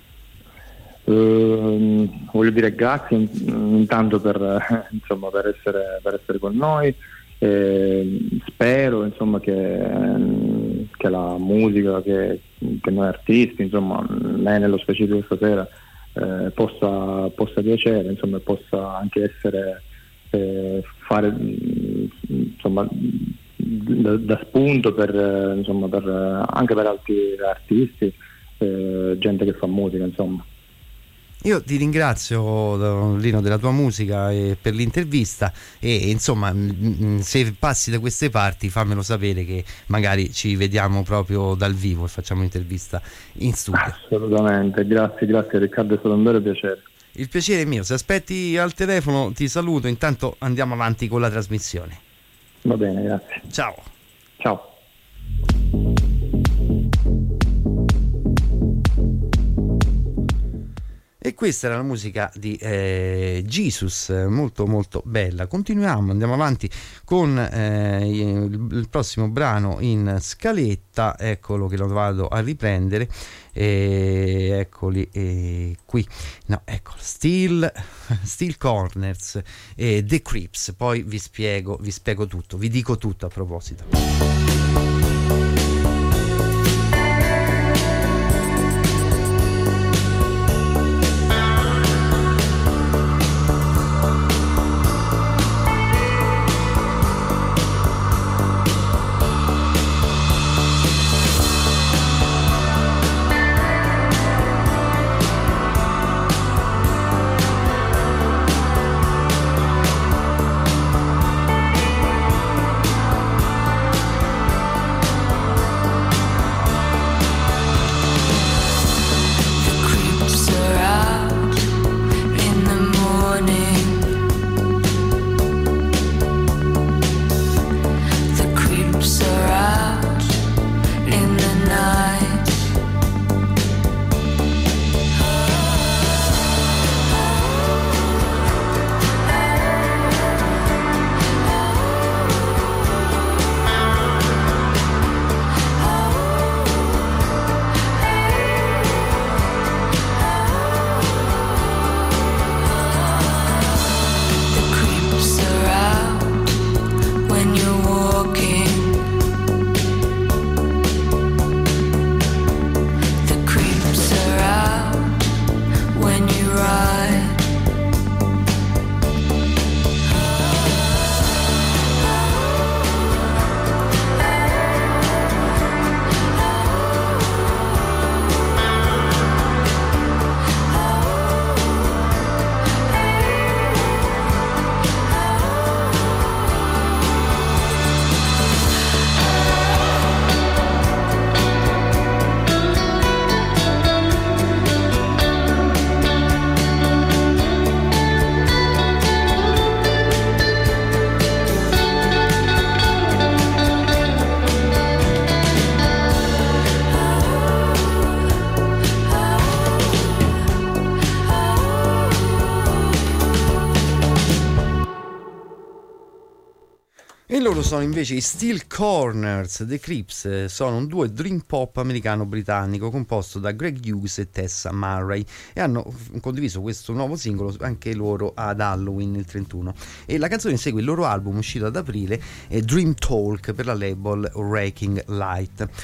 G: Uh, voglio dire grazie intanto per, insomma, per essere, per essere con noi, eh, spero insomma che, che la musica che, che noi artisti, insomma, me nello specifico stasera, eh, possa, possa piacere, insomma, possa anche essere eh, fare insomma da, da spunto per, insomma, per anche per altri artisti, eh, gente che fa musica, insomma.
B: Io ti ringrazio, Rino, della tua musica e per l'intervista, e insomma, se passi da queste parti fammelo sapere, che magari ci vediamo proprio dal vivo e facciamo un'intervista in studio.
G: Assolutamente, grazie, grazie Riccardo, è stato un vero piacere.
B: Il piacere è mio, se aspetti al telefono ti saluto, intanto andiamo avanti con la trasmissione.
G: Va bene, grazie.
B: Ciao.
G: Ciao.
B: E questa era la musica di eh, Jesus, molto molto bella. Continuiamo, andiamo avanti con eh, il, il prossimo brano in scaletta, eccolo che lo vado a riprendere, e eccoli e qui, no, eccolo, Steel, Steel Corners e The Crips, poi vi spiego, vi spiego tutto, vi dico tutto a proposito. E loro sono invece i Steel Corners. The Crips sono un duo dream pop americano-britannico composto da Greg Hughes e Tessa Murray, e hanno condiviso questo nuovo singolo anche loro ad Halloween il trentuno, e la canzone segue il loro album uscito ad aprile, Dream Talk, per la label Wrecking Light.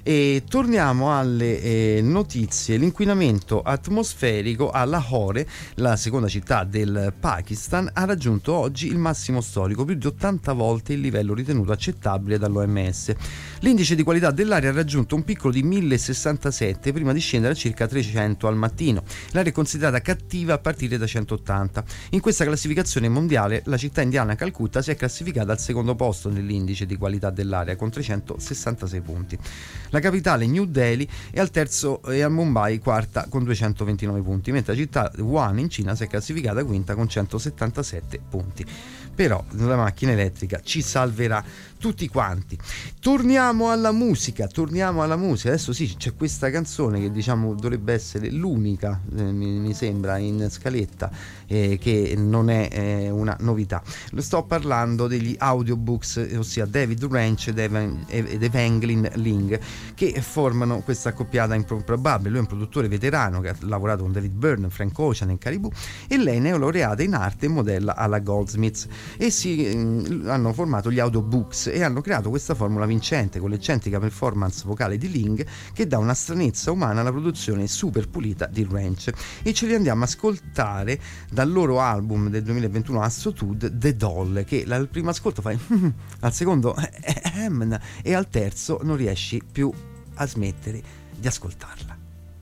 B: E torniamo alle eh, notizie. L'inquinamento atmosferico a Lahore, la seconda città del Pakistan, ha raggiunto oggi il massimo storico, più di ottanta volte il livello ritenuto accettabile dall'O M S. L'indice di qualità dell'aria ha raggiunto un piccolo di mille sessantasette prima di scendere a circa trecento al mattino. L'aria è considerata cattiva a partire da centottanta. In questa classificazione mondiale la città indiana Calcutta si è classificata al secondo posto nell'indice di qualità dell'aria con trecentosessantasei punti. La capitale New Delhi è al terzo e a Mumbai quarta con duecentoventinove punti, mentre la città Wuhan in Cina si è classificata quinta con centosettantasette punti. Però la macchina elettrica ci salverà tutti quanti. Torniamo alla musica, torniamo alla musica. Adesso sì, c'è questa canzone che diciamo dovrebbe essere l'unica, eh, mi, mi sembra, in scaletta, eh, che non è eh, una novità. Lo sto parlando degli audiobooks, ossia David Ranch ed Evangeline Ling, che formano questa accoppiata improbabile. Lui è un produttore veterano che ha lavorato con David Byrne, Frank Ocean e Caribou, e lei neolaureata in arte e modella alla Goldsmiths, e si eh, hanno formato gli audiobooks e hanno creato questa formula vincente con l'eccentrica performance vocale di Ling che dà una stranezza umana alla produzione super pulita di Ranch. E ce li andiamo a ascoltare dal loro album del duemilaventuno Assotud, The Doll, che al primo ascolto fai al secondo ehm, e al terzo non riesci più a smettere di ascoltarla.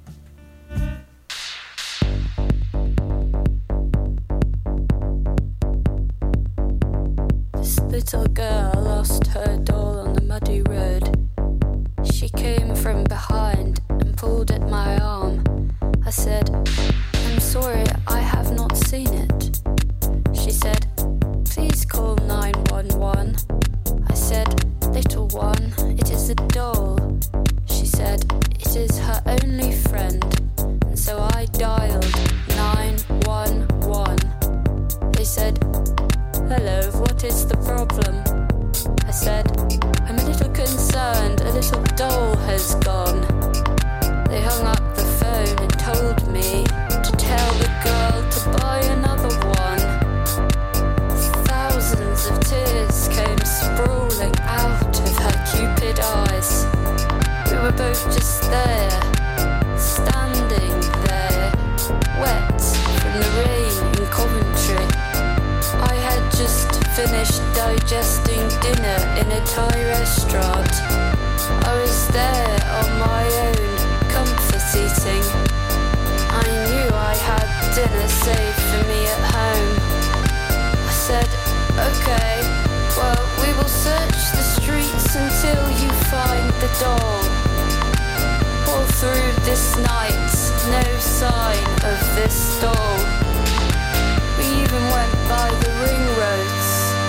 F: This little girl lost her doll on the muddy road. She came from behind and pulled at my arm. I said, I'm sorry, I have not seen it. She said, please call nine one one. I said, little one, it is a doll. She said, it is her only friend. And so I dialed nine one one. They said, hello, what is the problem? I said, I'm a little concerned, a little doll has gone. They hung up the phone and told me to tell the girl to buy another one. Thousands of tears came sprawling out of her cupid eyes. We were both just there, standing there, wet from the rain in Coventry. I had just finished digesting dinner in a Thai restaurant. I was there on my own, comfort eating. I knew I had dinner saved for me at home. I said, okay, well, we will search the streets until you find the doll. All through this night, no sign of this doll. We even went by the ring roads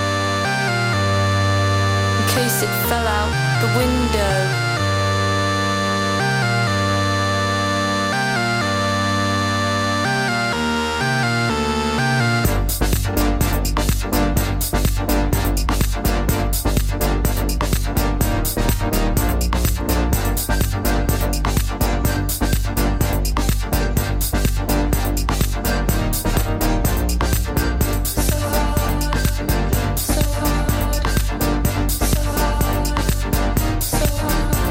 F: in case it fell out the window.
H: So hard, so hard, so hard.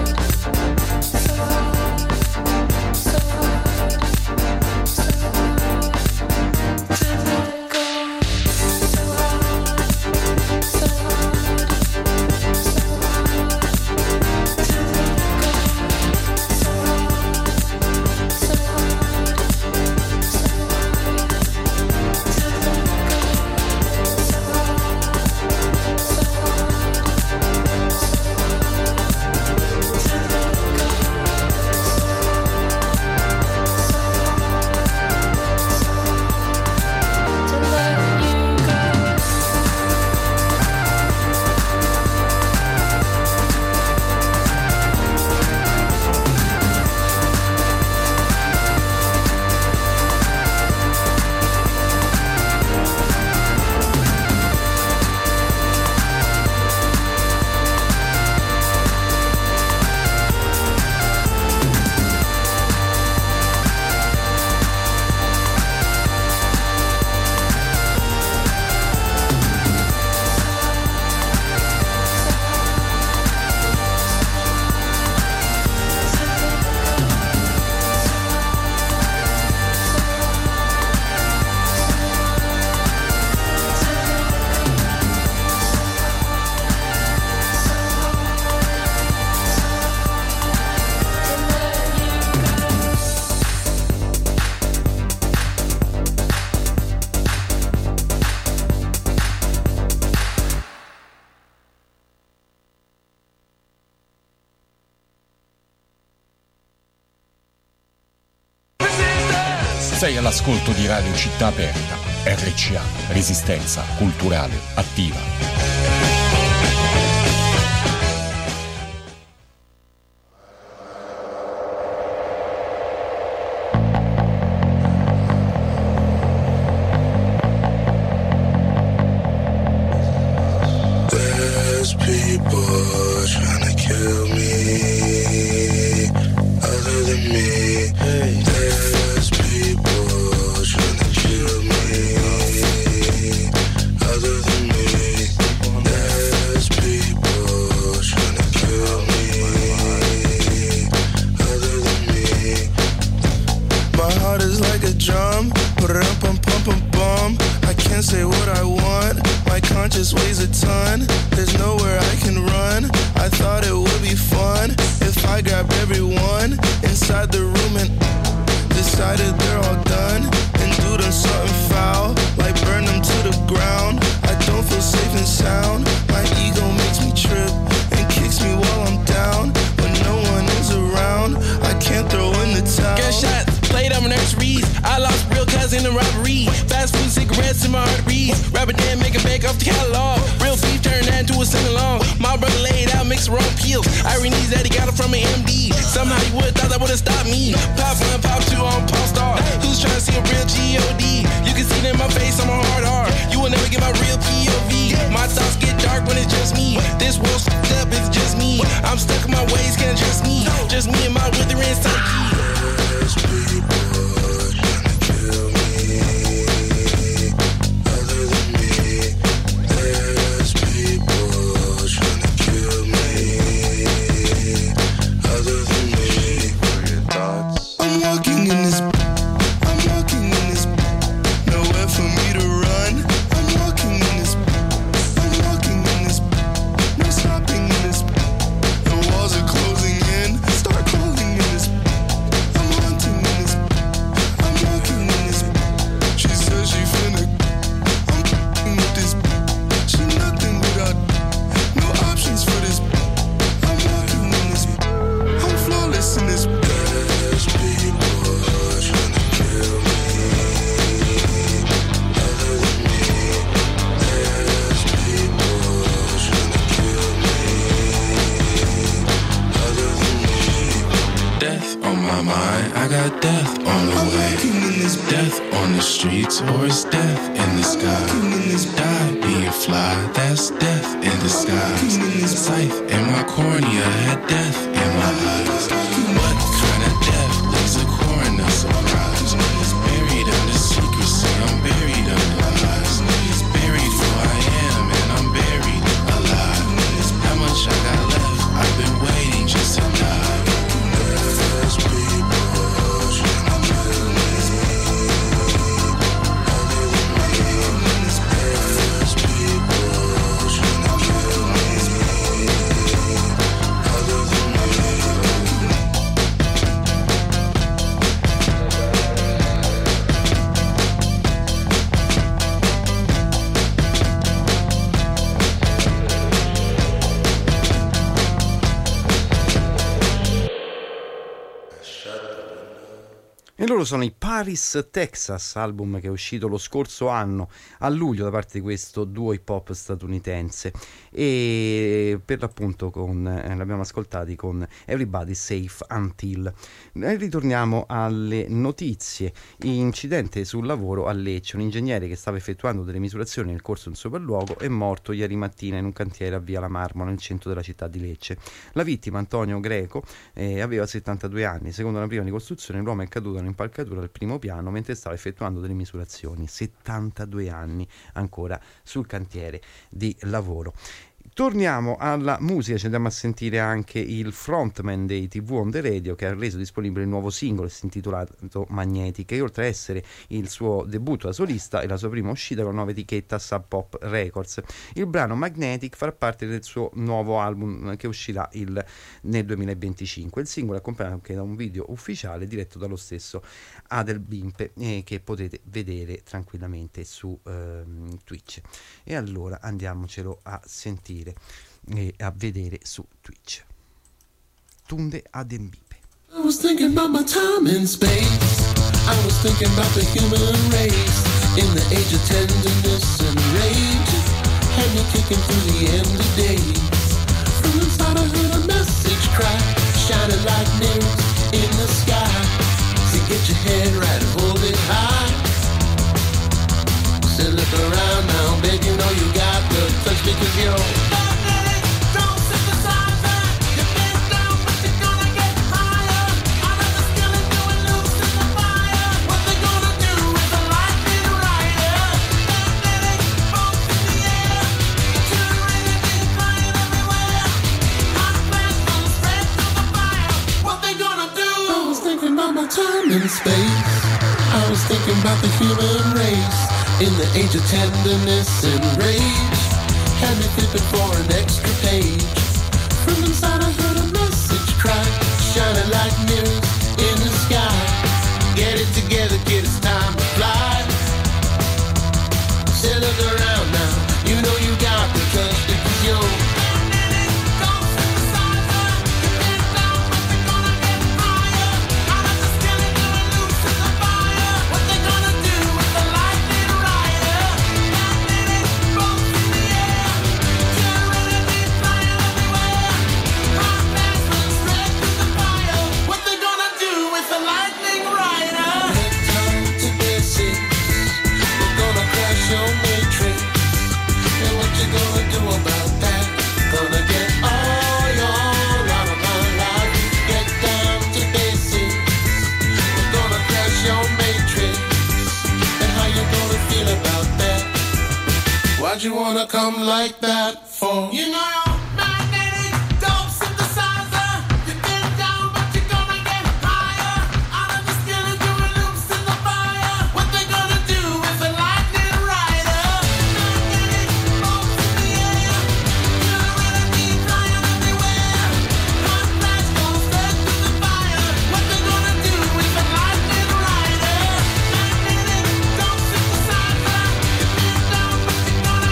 H: Sei all'ascolto di Radio Città Aperta, R C A, Resistenza Culturale Attiva.
B: E loro sono i Paris, Texas, album che è uscito lo scorso anno a luglio da parte di questo duo hip hop statunitense, e per l'appunto con, eh, l'abbiamo ascoltati con Everybody Safe Until. E ritorniamo alle notizie. Incidente sul lavoro a Lecce. Un ingegnere che stava effettuando delle misurazioni nel corso di un sopralluogo è morto ieri mattina in un cantiere a Via La Marmora, nel centro della città di Lecce. La vittima, Antonio Greco, eh, aveva settantadue anni. Secondo una prima ricostruzione l'uomo è caduto in impalcatura del primo piano mentre stava effettuando delle misurazioni. settantadue anni ancora sul cantiere di lavoro. Torniamo alla musica, ci andiamo a sentire anche il frontman dei T V on the Radio, che ha reso disponibile il nuovo singolo intitolato Magnetic, che oltre a essere il suo debutto da solista è la sua prima uscita con la nuova etichetta Sub Pop Records. Il brano Magnetic farà parte del suo nuovo album che uscirà il, nel duemilaventicinque. Il singolo è accompagnato anche da un video ufficiale diretto dallo stesso Adel Bimpe, eh, che potete vedere tranquillamente su eh, Twitch. E allora andiamocelo a sentire e a vedere su Twitch. Tunde Adel Bimpe.
I: I was thinking about my time in space. I was thinking about the human race in the age of tenderness and rage. Had me kicking through the empty days. From inside I heard a message cry, shining like mirrors in the sky. So get your head right and hold it high. So look around now, baby, you know you got the touch because you're time and space. I was thinking about the human race in the age of tenderness and rage. Had me flipping for an extra page. From inside I heard a message cry, shining like mirrors in the sky. Get it together, kid, it's time to fly. Say look around now, you know you got the touch because you're why'd you wanna come like that for? You know you're magnetic, dope synthesizer. You've been down, but you're gonna get higher. Out of the skill and doing loops in the fire. What they gonna do is a lightning rider. Magnetic, bolts in the air. You're ready to be flying everywhere. Hot flash goes straight to the fire. What they gonna do is a lightning rider. Magnetic, dope synthesizer. You've been down, but you're gonna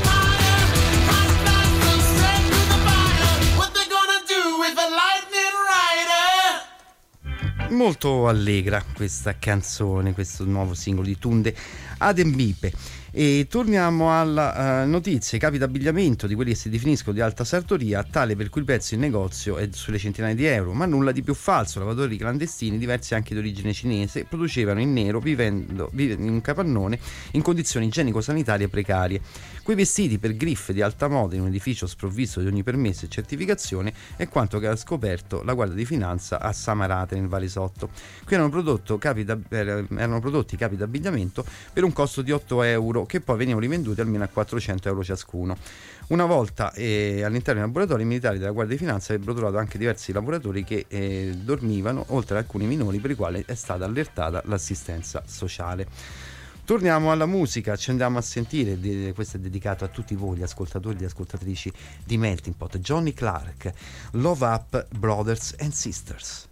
B: molto allegra questa canzone, questo nuovo singolo di Tunde Adembipe. E torniamo alla uh, notizia: capi d'abbigliamento di quelli che si definiscono di alta sartoria, tale per cui il prezzo in negozio è sulle centinaia di euro, ma nulla di più falso. Lavatori clandestini, diversi anche di origine cinese, producevano in nero vivendo, vivendo in un capannone in condizioni igienico-sanitarie precarie. Quei vestiti per griffe di alta moda in un edificio sprovvisto di ogni permesso e certificazione è quanto che ha scoperto la Guardia di Finanza a Samarate nel Valisotto. Qui erano, prodotto capi erano prodotti capi d'abbigliamento per un costo di otto euro, che poi venivano rivenduti almeno a quattrocento euro ciascuno. Una volta eh, all'interno dei laboratori, i militari della Guardia di Finanza avrebbero trovato anche diversi lavoratori che eh, dormivano, oltre ad alcuni minori per i quali è stata allertata l'assistenza sociale. Torniamo alla musica, ci andiamo a sentire, de- questo è dedicato a tutti voi gli ascoltatori e le ascoltatrici di Melting Pot. Johnny Clark, Love Up Brothers and Sisters.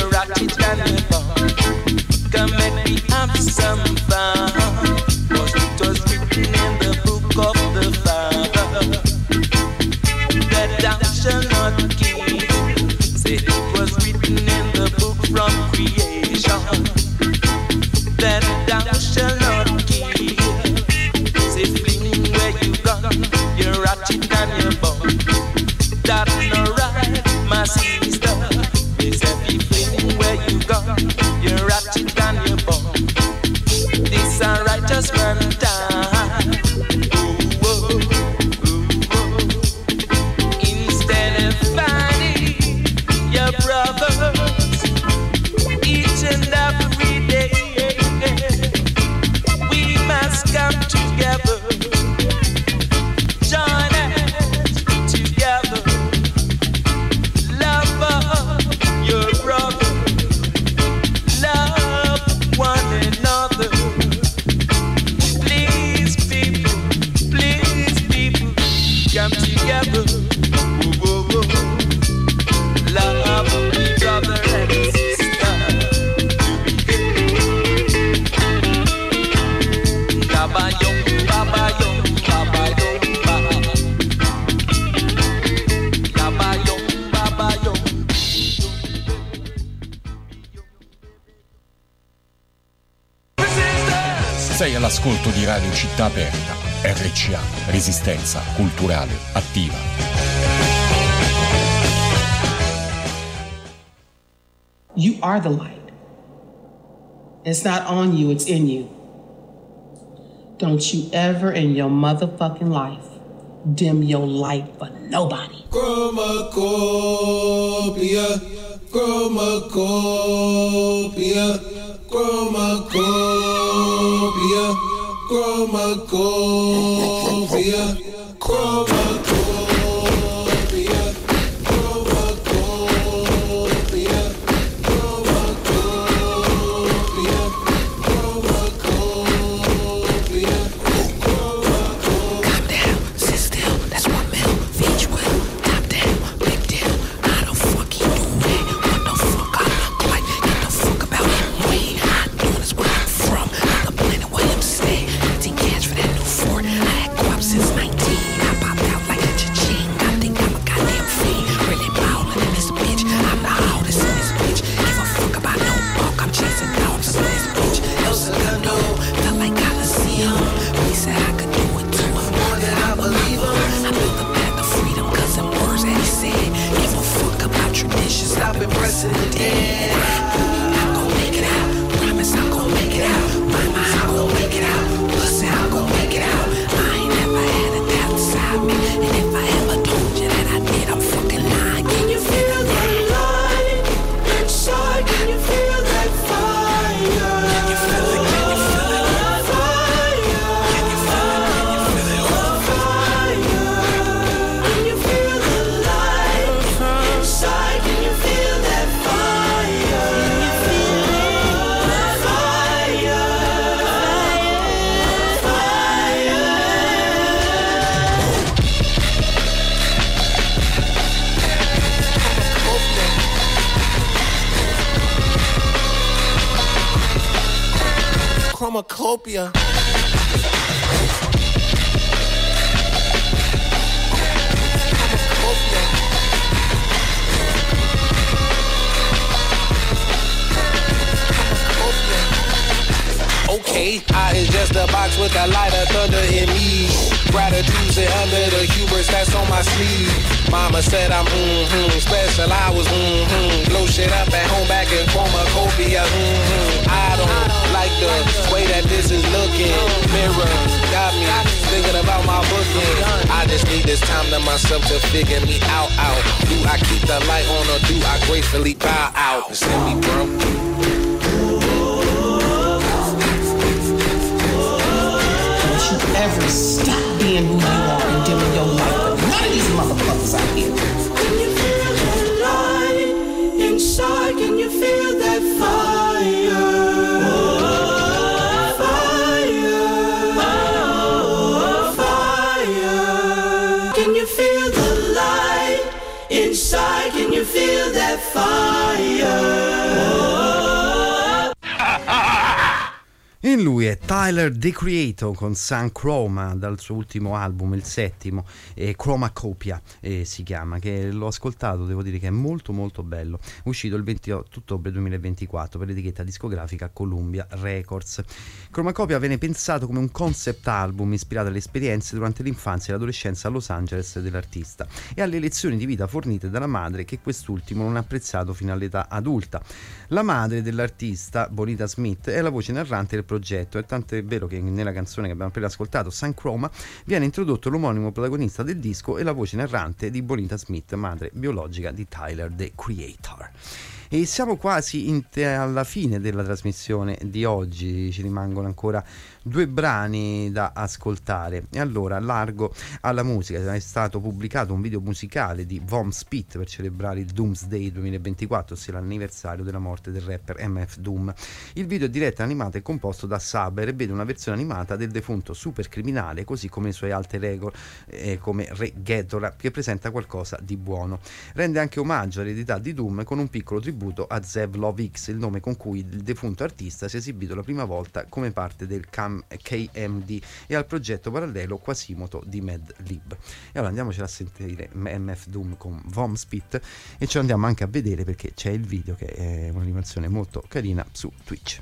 E: Come make me have some fun. 'Cause just run down. Ooh, ooh, ooh. Instead of finding your brothers each and every day, we must come together. Join us together. Love your brother. Love one another. Please, people, please, people, come together. Whoa, whoa, whoa. Love brother and sister. Baba yo, baba yo, baba yo, baba. Baba yo, baba yo.
H: Sei all'ascolto di Radio Città Aperta, R C A, Resistenza Culturale Attiva.
J: You are the light. It's not on you, it's in you. Don't you ever in your motherfucking life dim your light for nobody.
I: Chromacopia, chromacopia, chromacopia, chromacopia, chromacopia.
K: Chromacopia.
L: Okay, I is just a box with a light of thunder in me. Gratitude's it under the hubris that's on my sleeve. Mama said I'm mm-hmm, special, I was mm-hmm. Blow shit up at home back in Chromacopia, mm-hmm. I don't like the way that this is looking. Mirror got me thinking about my booking. I just need this time to myself to figure me out, out. Do I keep the light on or do I gracefully bow out? Send me, bro.
J: Ever stop being who you are and dimming your light, but none of these motherfuckers out here.
I: Can you feel that light inside? Can you feel that fire? Oh, fire, oh, fire. Can you feel the light inside? Can you feel that fire?
B: In lui è Tyler The Creator con Sun Chroma dal suo ultimo album, il settimo, eh, Chromacopia eh, si chiama, che l'ho ascoltato, devo dire che è molto molto bello, uscito il ventotto ottobre duemilaventiquattro per l'etichetta discografica Columbia Records. Chromacopia venne pensato come un concept album ispirato alle esperienze durante l'infanzia e l'adolescenza a Los Angeles dell'artista e alle lezioni di vita fornite dalla madre che quest'ultimo non ha apprezzato fino all'età adulta. La madre dell'artista, Bonita Smith, è la voce narrante del progetto e tant'è vero che nella canzone che abbiamo appena ascoltato, Sun Chroma, viene introdotto l'omonimo protagonista del disco e la voce narrante di Bonita Smith, madre biologica di Tyler, the Creator. E siamo quasi in te- alla fine della trasmissione di oggi, ci rimangono ancora due brani da ascoltare. E allora, largo alla musica, è stato pubblicato un video musicale di Vom Spit per celebrare il Doomsday duemilaventiquattro, ossia l'anniversario della morte del rapper M F Doom. Il video è diretta animata e composto da Saber e vede una versione animata del defunto supercriminale, così come i suoi alter ego eh, come Re Ghidorah, che presenta qualcosa di buono. Rende anche omaggio all'eredità di Doom con un piccolo tributo a Zev Love X, il nome con cui il defunto artista si è esibito la prima volta come parte del K M D, e al progetto parallelo Quasimoto di Mad Lib. E allora andiamoci a sentire M F Doom con Vom Spit e ce lo andiamo anche a vedere perché c'è il video che è un'animazione molto carina su Twitch.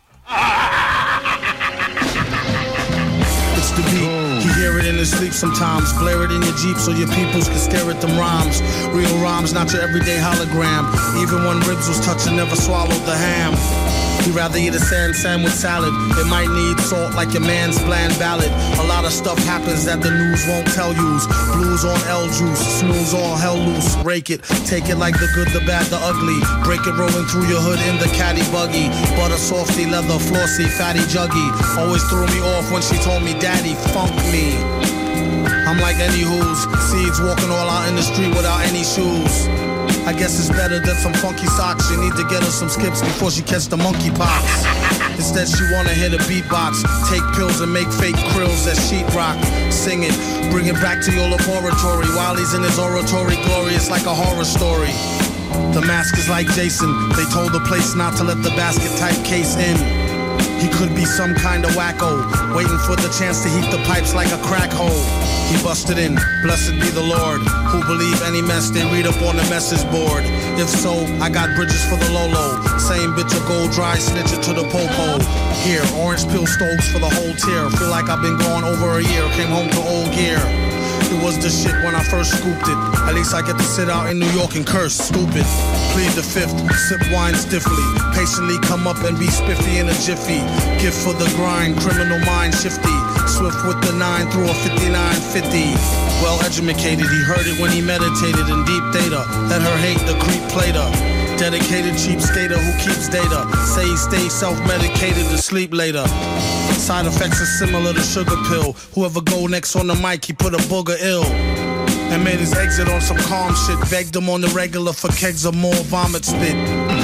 K: It's the beat. You hear it in his sleep sometimes. Blare it in your Jeep so your peoples can stare at them rhymes. Real rhymes, not your everyday hologram. Even when ribs was touching, never swallowed the ham. You'd rather eat a sand sandwich salad. It might need salt like your man's bland ballad. A lot of stuff happens that the news won't tell yous. Blues on L juice, snooze all hell loose. Rake it, take it like the good, the bad, the ugly. Break it rolling through your hood in the caddy buggy. Butter softy, leather flossy, fatty juggy. Always threw me off when she told me daddy funk me. I'm like any who's seeds walking all out in the street without any shoes. I guess it's better than some funky socks. You need to get her some skips before she catch the monkeypox. Instead she wanna hit a beatbox, take pills and make fake krills that sheetrock. Sing it, bring it back to your laboratory. While he's in his oratory, glorious like a horror story. The mask is like Jason. They told the place not to let the basket type case in. He could be some kind of wacko, waiting for the chance to heat the pipes like a crack hole. He busted in, blessed be the Lord, who believe any mess they read up on the message board. If so, I got bridges for the Lolo. Same bitch will go dry, snitch it to the popo. Here, orange peel stoves for the whole tier. Feel like I've been gone over a year, came home to old gear. It was the shit when I first scooped it. At least I get to sit out in New York and curse, stupid. Plead the fifth, sip wine stiffly. Patiently come up and be spiffy in a jiffy. Gift for the grind, criminal mind shifty. Swift with the nine through a fifty-nine fifty. Well educated, he heard it when he meditated in deep data. That her hate, the creep played her. Dedicated cheap skater who keeps data. Say he stays self-medicated to sleep later. Side effects are similar to sugar pill. Whoever go next on the mic, he put a booger ill. And made his exit on some calm shit. Begged him on the regular for kegs of more vomit spit.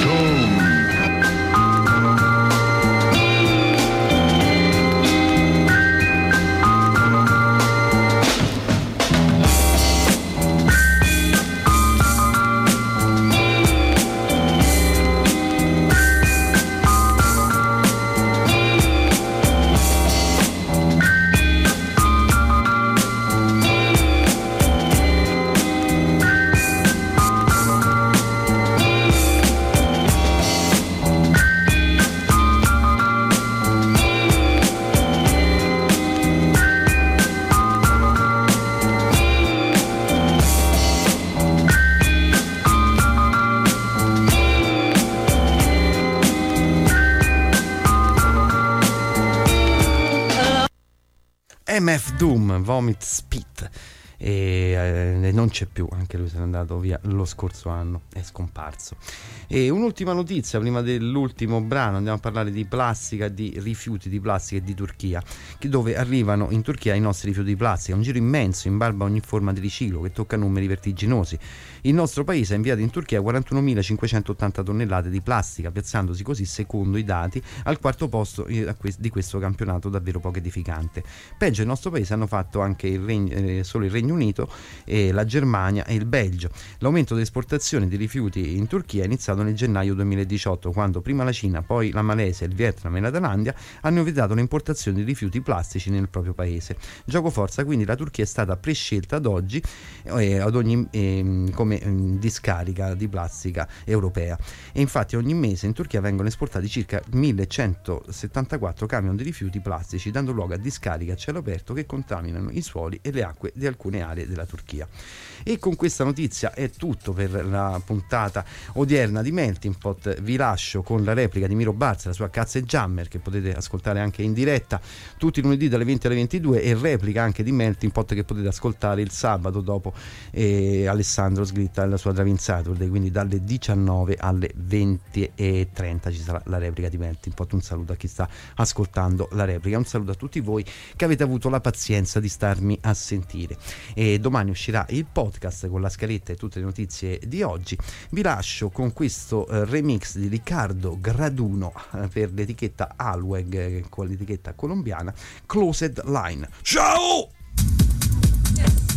B: M F Doom, Vomit Spit, e eh, non c'è più, anche lui se n'è andato via lo scorso anno, è scomparso. E un'ultima notizia prima dell'ultimo brano, andiamo a parlare di plastica, di rifiuti di plastica e di Turchia, che dove arrivano in Turchia i nostri rifiuti di plastica, un giro immenso in barba a ogni forma di riciclo che tocca numeri vertiginosi. Il nostro paese ha inviato in Turchia quarantunomilacinquecentottanta tonnellate di plastica, piazzandosi così, secondo i dati, al quarto posto di questo campionato davvero poco edificante. Peggio il nostro paese hanno fatto anche il Regno, eh, solo il Regno Unito, e la Germania e il Belgio. L'aumento delle esportazioni di rifiuti in Turchia è iniziato nel gennaio duemiladiciotto, quando prima la Cina, poi la Malesia, il Vietnam e la Thailandia hanno vietato le importazioni di rifiuti plastici nel proprio paese. Gioco forza, quindi la Turchia è stata prescelta ad oggi eh, ad ogni eh, come discarica di plastica europea, e infatti ogni mese in Turchia vengono esportati circa millecentosettantaquattro camion di rifiuti plastici, dando luogo a discariche a cielo aperto che contaminano i suoli e le acque di alcune alcune aree della Turchia. E con questa notizia è tutto per la puntata odierna di Melting Pot. Vi lascio con la replica di Miro Barza, la sua Cazzo e Jammer, che potete ascoltare anche in diretta tutti i lunedì dalle venti alle ventidue, e replica anche di Melting Pot che potete ascoltare il sabato dopo eh, Alessandro Sglitta e la sua Driving Saturday, quindi dalle diciannove alle venti e trenta ci sarà la replica di Melting Pot. Un saluto a chi sta ascoltando la replica, un saluto a tutti voi che avete avuto la pazienza di starmi a sentire, e domani uscirà il podcast con la scaletta e tutte le notizie di oggi. Vi lascio con questo eh, remix di Riccardo Graduno eh, per l'etichetta Alweg, eh, con l'etichetta colombiana, Closed Line. Ciao! Yes.